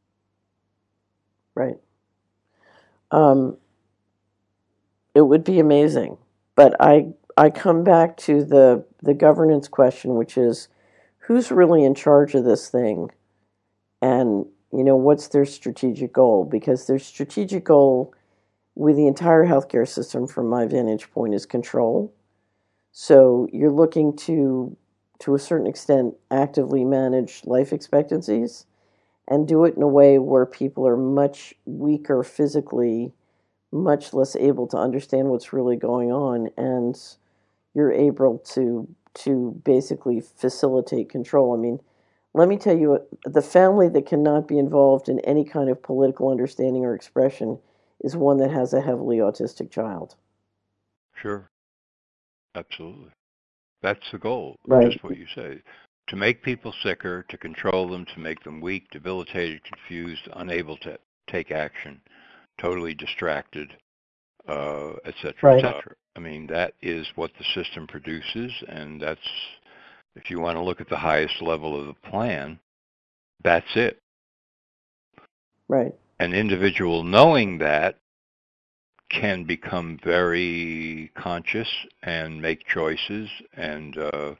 S1: Right. Um, it would be amazing, but I come back to the governance question, which is who's really in charge of this thing, and what's their strategic goal? Because their strategic goal with the entire healthcare system, from my vantage point, is control. So you're looking to a certain extent, actively manage life expectancies and do it in a way where people are much weaker physically, much less able to understand what's really going on, and you're able to basically facilitate control. I mean, let me tell you, the family that cannot be involved in any kind of political understanding or expression is one that has a heavily autistic child.
S2: Sure, absolutely. That's the goal,
S1: Right.
S2: just what you say. To make people sicker, to control them, to make them weak, debilitated, confused, unable to take action, totally distracted, et cetera, et
S1: Right.
S2: cetera. I mean, that is what the system produces, and that's, if you want to look at the highest level of the plan, that's it.
S1: Right.
S2: An individual knowing that can become very conscious and make choices and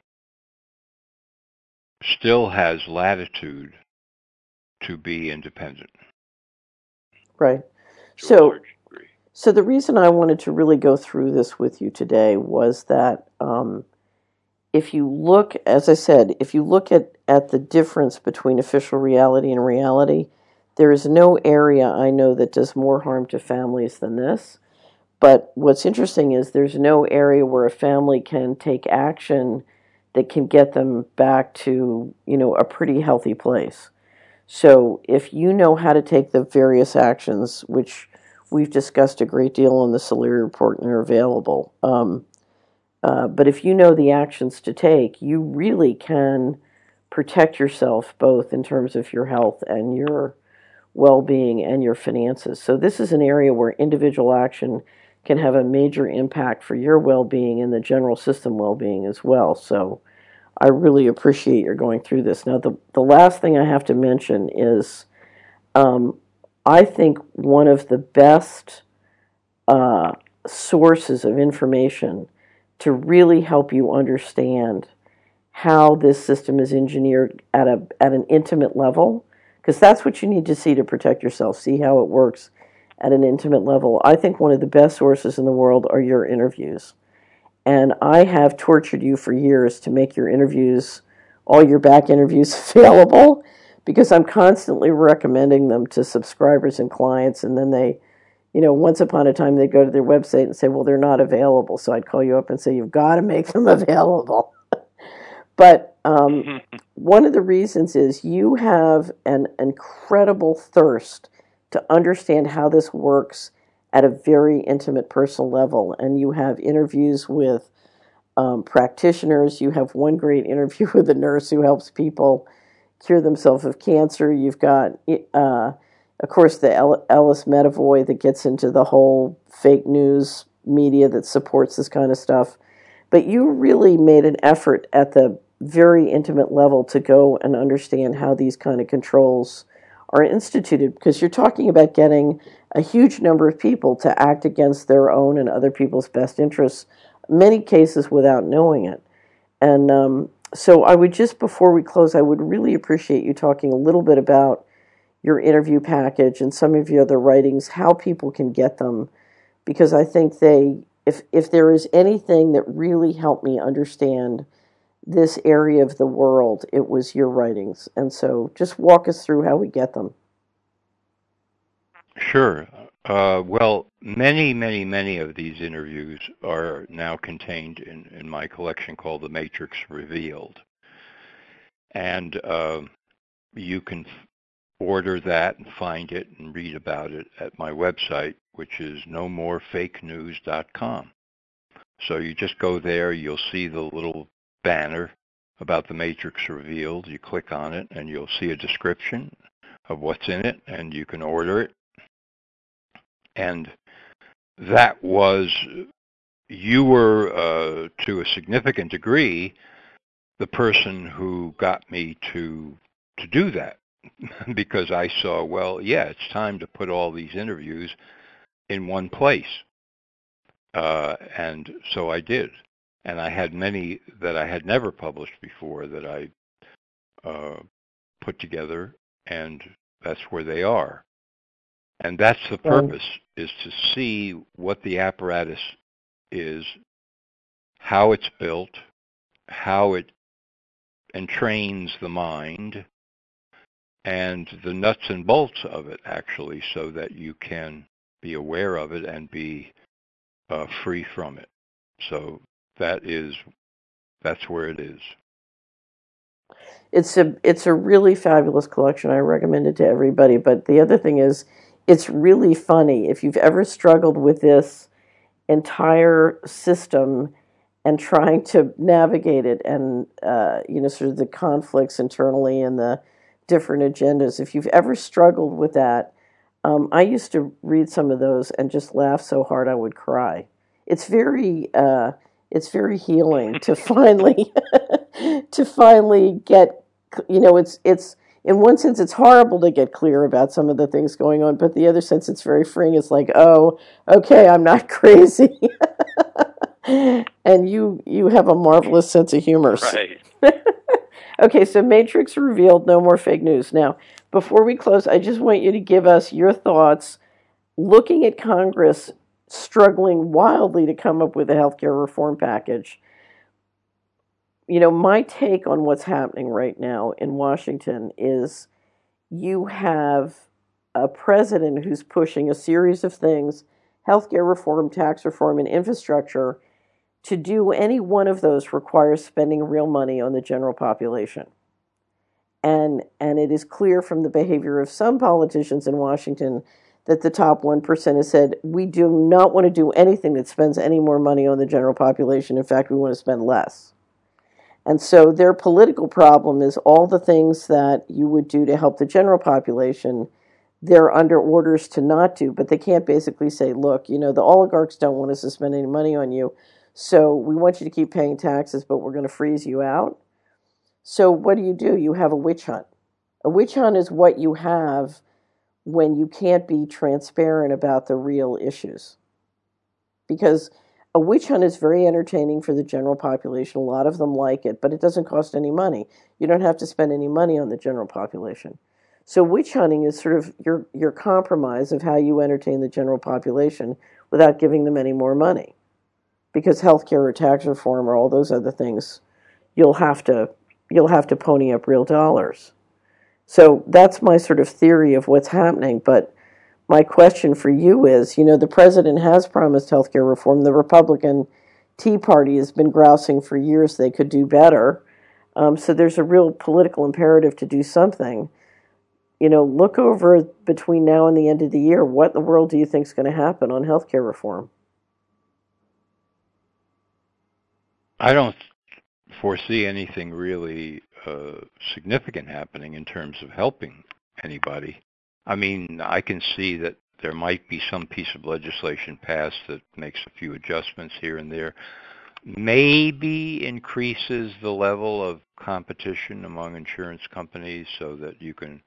S2: still has latitude to be independent.
S1: Right.
S2: To a
S1: So
S2: large degree.
S1: so the reason I wanted to really go through this with you today was that if you look, as I said, if you look at the difference between official reality and reality, there is no area I know that does more harm to families than this. But what's interesting is there's no area where a family can take action that can get them back to, a pretty healthy place. So if you know how to take the various actions, which we've discussed a great deal in the Solari report and are available, but if you know the actions to take, you really can protect yourself both in terms of your health and your well-being and your finances. So this is an area where individual action can have a major impact for your well-being and the general system well-being as well. So I really appreciate your going through this. Now, the last thing I have to mention is um, I think one of the best uh, sources of information to really help you understand how this system is engineered at an intimate level, because that's what you need to see to protect yourself, see how it works at an intimate level. I think one of the best sources in the world are your interviews. And I have tortured you for years to make your interviews, all your back interviews, available because I'm constantly recommending them to subscribers and clients. And then they, once upon a time, they'd go to their website and say, well, they're not available. So I'd call you up and say, you've got to make them available. But one of the reasons is you have an incredible thirst to understand how this works at a very intimate personal level. And you have interviews with practitioners. You have one great interview with a nurse who helps people cure themselves of cancer. You've got, of course, the Ellis Medavoy that gets into the whole fake news media that supports this kind of stuff. But you really made an effort at the very intimate level to go and understand how these kind of controls are instituted, because you're talking about getting a huge number of people to act against their own and other people's best interests, many cases without knowing it. And so I would just, before we close, I would really appreciate you talking a little bit about your interview package and some of your other writings, how people can get them, because I think if there is anything that really helped me understand this area of the world, it was your writings. And so just walk us through how we get them.
S2: Sure. Well, many of these interviews are now contained in my collection called The Matrix Revealed. And you can order that and find it and read about it at my website, which is nomorefakenews.com. So you just go there, you'll see the little banner about The Matrix Revealed. You click on it and you'll see a description of what's in it, and you can order it. And that was, you were, to a significant degree, the person who got me to do that. Because I saw, well, yeah, it's time to put all these interviews in one place. And so I did. And I had many that I had never published before that I put together, and that's where they are. And that's the purpose, is to see what the apparatus is, how it's built, how it entrains the mind, and the nuts and bolts of it, actually, so that you can be aware of it and be free from it. So that's where it is.
S1: It's a really fabulous collection. I recommend it to everybody. But the other thing is, it's really funny. If you've ever struggled with this entire system and trying to navigate it, and sort of the conflicts internally and the different agendas, if you've ever struggled with that, I used to read some of those and just laugh so hard I would cry. It's very healing to finally get, it's in one sense it's horrible to get clear about some of the things going on, but the other sense it's very freeing. It's like, oh, okay, I'm not crazy. And you have a marvelous sense of humor.
S3: Right.
S1: Okay, so Matrix Revealed, No More Fake News. Now, before we close, I just want you to give us your thoughts looking at Congress struggling wildly to come up with a healthcare reform package. My take on what's happening right now in Washington is you have a president who's pushing a series of things, healthcare reform, tax reform, and infrastructure. To do any one of those requires spending real money on the general population. And it is clear from the behavior of some politicians in Washington that the top 1% has said, we do not want to do anything that spends any more money on the general population. In fact, we want to spend less. And so their political problem is all the things that you would do to help the general population, they're under orders to not do, but they can't basically say, look, the oligarchs don't want us to spend any money on you, so we want you to keep paying taxes, but we're going to freeze you out. So what do? You have a witch hunt. A witch hunt is what you have when you can't be transparent about the real issues. Because a witch hunt is very entertaining for the general population. A lot of them like it, but it doesn't cost any money. You don't have to spend any money on the general population. So witch hunting is sort of your compromise of how you entertain the general population without giving them any more money. Because healthcare or tax reform or all those other things, you'll have to pony up real dollars. So that's my sort of theory of what's happening. But my question for you is, the president has promised healthcare reform. The Republican Tea Party has been grousing for years they could do better. So there's a real political imperative to do something. Look over between now and the end of the year. What in the world do you think is going to happen on healthcare reform?
S2: I don't foresee anything really significant happening in terms of helping anybody. I mean, I can see that there might be some piece of legislation passed that makes a few adjustments here and there, maybe increases the level of competition among insurance companies so that you can,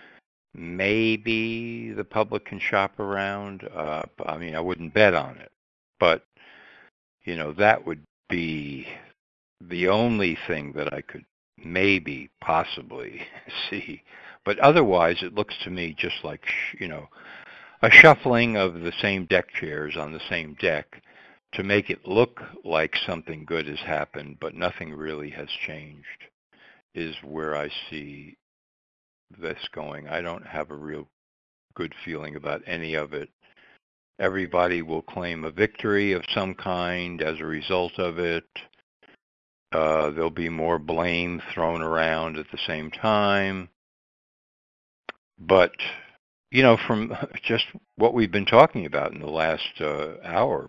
S2: maybe the public can shop around. I mean, I wouldn't bet on it, but, that would be the only thing that I could maybe possibly see. But otherwise, it looks to me just like, a shuffling of the same deck chairs on the same deck to make it look like something good has happened, but nothing really has changed, is where I see this going. I don't have a real good feeling about any of it. Everybody will claim a victory of some kind as a result of it. There'll be more blame thrown around at the same time. But, from just what we've been talking about in the last hour,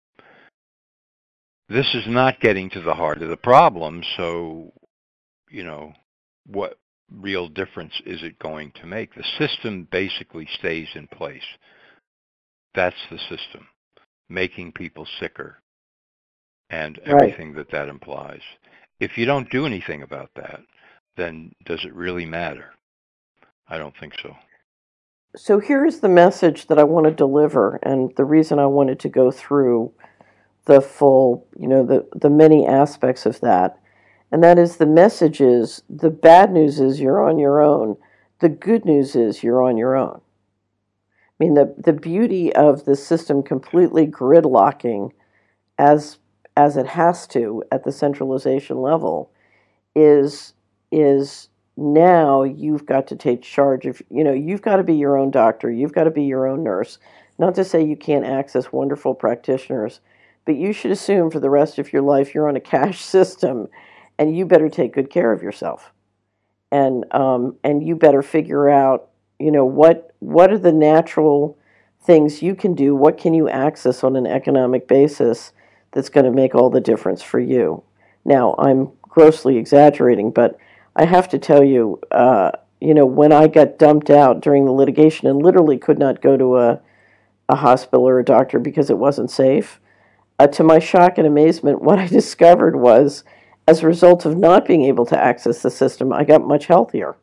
S2: this is not getting to the heart of the problem. So, what real difference is it going to make? The system basically stays in place. That's the system, making people sicker and everything that implies. If you don't do anything about that, then does it really matter? I don't think so.
S1: So here's the message that I want to deliver, and the reason I wanted to go through the full, the many aspects of that. And that is, the message is, the bad news is you're on your own. The good news is you're on your own. I mean, the beauty of the system completely gridlocking as it has to at the centralization level is now you've got to take charge of, you've got to be your own doctor, you've got to be your own nurse. Not to say you can't access wonderful practitioners, but you should assume for the rest of your life you're on a cash system, and you better take good care of yourself. And you better figure out, what are the natural things you can do, what can you access on an economic basis that's going to make all the difference for you. Now, I'm grossly exaggerating, but I have to tell you, when I got dumped out during the litigation and literally could not go to a hospital or a doctor because it wasn't safe, to my shock and amazement, what I discovered was, as a result of not being able to access the system, I got much healthier.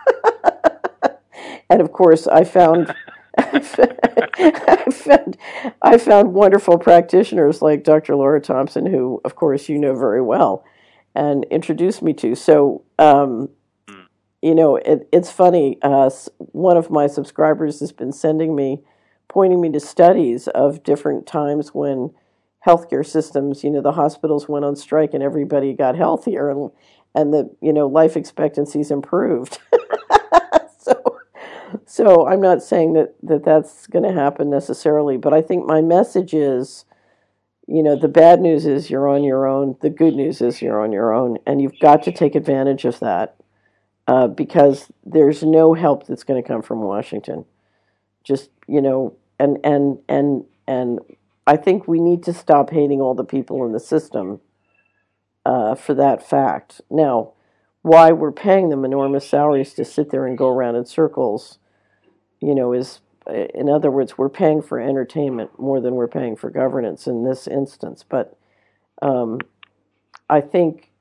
S1: And of course, I found wonderful practitioners like Dr. Laura Thompson, who, of course, you know very well, and introduced me to. So, it's funny. One of my subscribers has been pointing me to studies of different times when healthcare systems, the hospitals went on strike and everybody got healthier, and the life expectancies improved. So I'm not saying that's going to happen necessarily, but I think my message is, the bad news is you're on your own. The good news is you're on your own, and you've got to take advantage of that. because there's no help that's going to come from Washington. Just and I think we need to stop hating all the people in the system for that fact. Now, why we're paying them enormous salaries to sit there and go around in circles, is, in other words, we're paying for entertainment more than we're paying for governance in this instance. But um, I think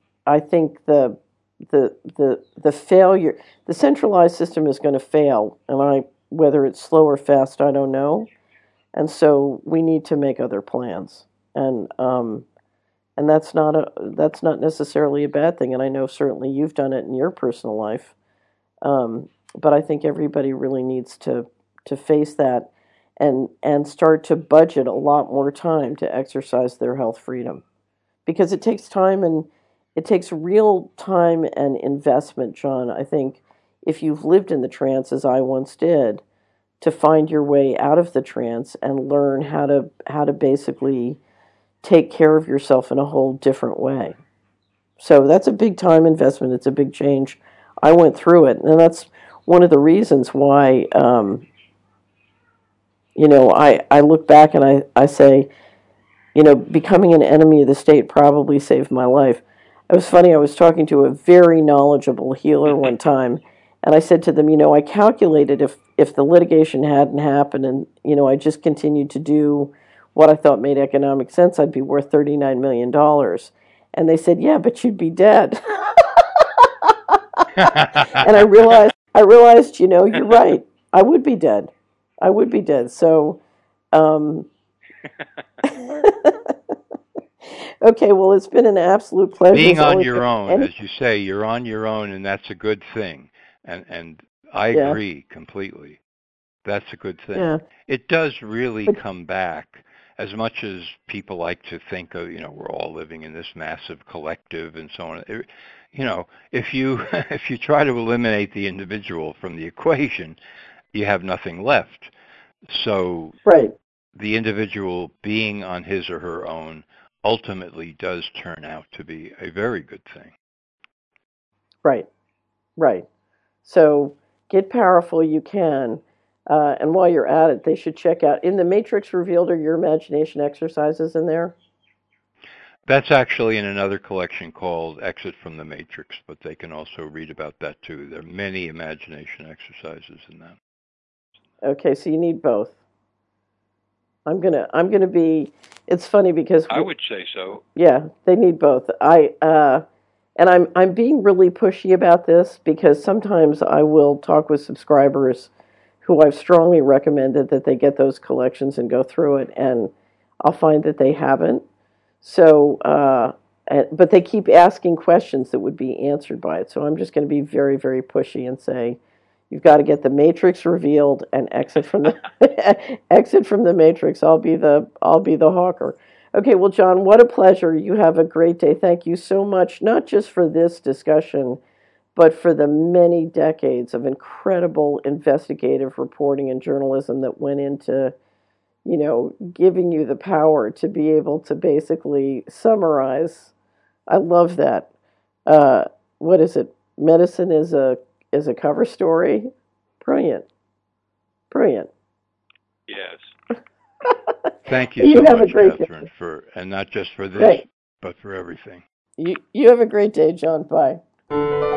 S1: the failure, the centralized system is going to fail, and whether it's slow or fast, I don't know. And so we need to make other plans, and that's not necessarily a bad thing. And I know certainly you've done it in your personal life, but I think everybody really needs to face that and start to budget a lot more time to exercise their health freedom, because it takes time, and it takes real time and investment, John. I think if you've lived in the trance as I once did, to find your way out of the trance and learn how to basically take care of yourself in a whole different way. So that's a big time investment. It's a big change. I went through it, and that's one of the reasons why. I look back and I say, becoming an enemy of the state probably saved my life. It was funny. I was talking to a very knowledgeable healer one time, and I said to them, I calculated if the litigation hadn't happened, and I just continued to do what I thought made economic sense, I'd be worth $39 million. And they said, yeah, but you'd be dead. And I realized, you're right. I would be dead. I would be dead. So, um, okay, well, it's been an absolute pleasure.
S2: Being on your own, as you say, you're on your own, and that's a good thing. And I
S1: Yeah,
S2: agree completely. That's a good thing.
S1: yeah,
S2: It does really
S1: but
S2: come back, as much as people like to think of, we're all living in this massive collective and so on. If you if you try to eliminate the individual from the equation, you have nothing left. So
S1: right,
S2: the individual being on his or her own ultimately does turn out to be a very good thing.
S1: right, right. So get powerful you can. And while you're at it, they should check out in the Matrix Revealed, are your imagination exercises in there?
S2: That's actually in another collection called Exit from the Matrix, but they can also read about that too. There are many imagination exercises in that.
S1: Okay, so you need both. I'm gonna be. It's funny because
S3: I would say so.
S1: yeah, they need both. And I'm being really pushy about this because sometimes I will talk with subscribers who I've strongly recommended that they get those collections and go through it, and I'll find that they haven't. So, but they keep asking questions that would be answered by it. So I'm just going to be very, very pushy and say, you've got to get the Matrix Revealed and exit from the exit from the Matrix. I'll be the hawker. Okay, well, John, what a pleasure. You have a great day. Thank you so much, not just for this discussion, but for the many decades of incredible investigative reporting and journalism that went into, giving you the power to be able to basically summarize. I love that. Uh, what is it? Medicine is a cover story. Brilliant, brilliant.
S3: Yes.
S2: Thank you
S1: You
S2: so
S1: have a
S2: much,
S1: great day.
S2: Catherine, and not just for this,
S1: Great.
S2: but for everything.
S1: You have a great day, John. Bye.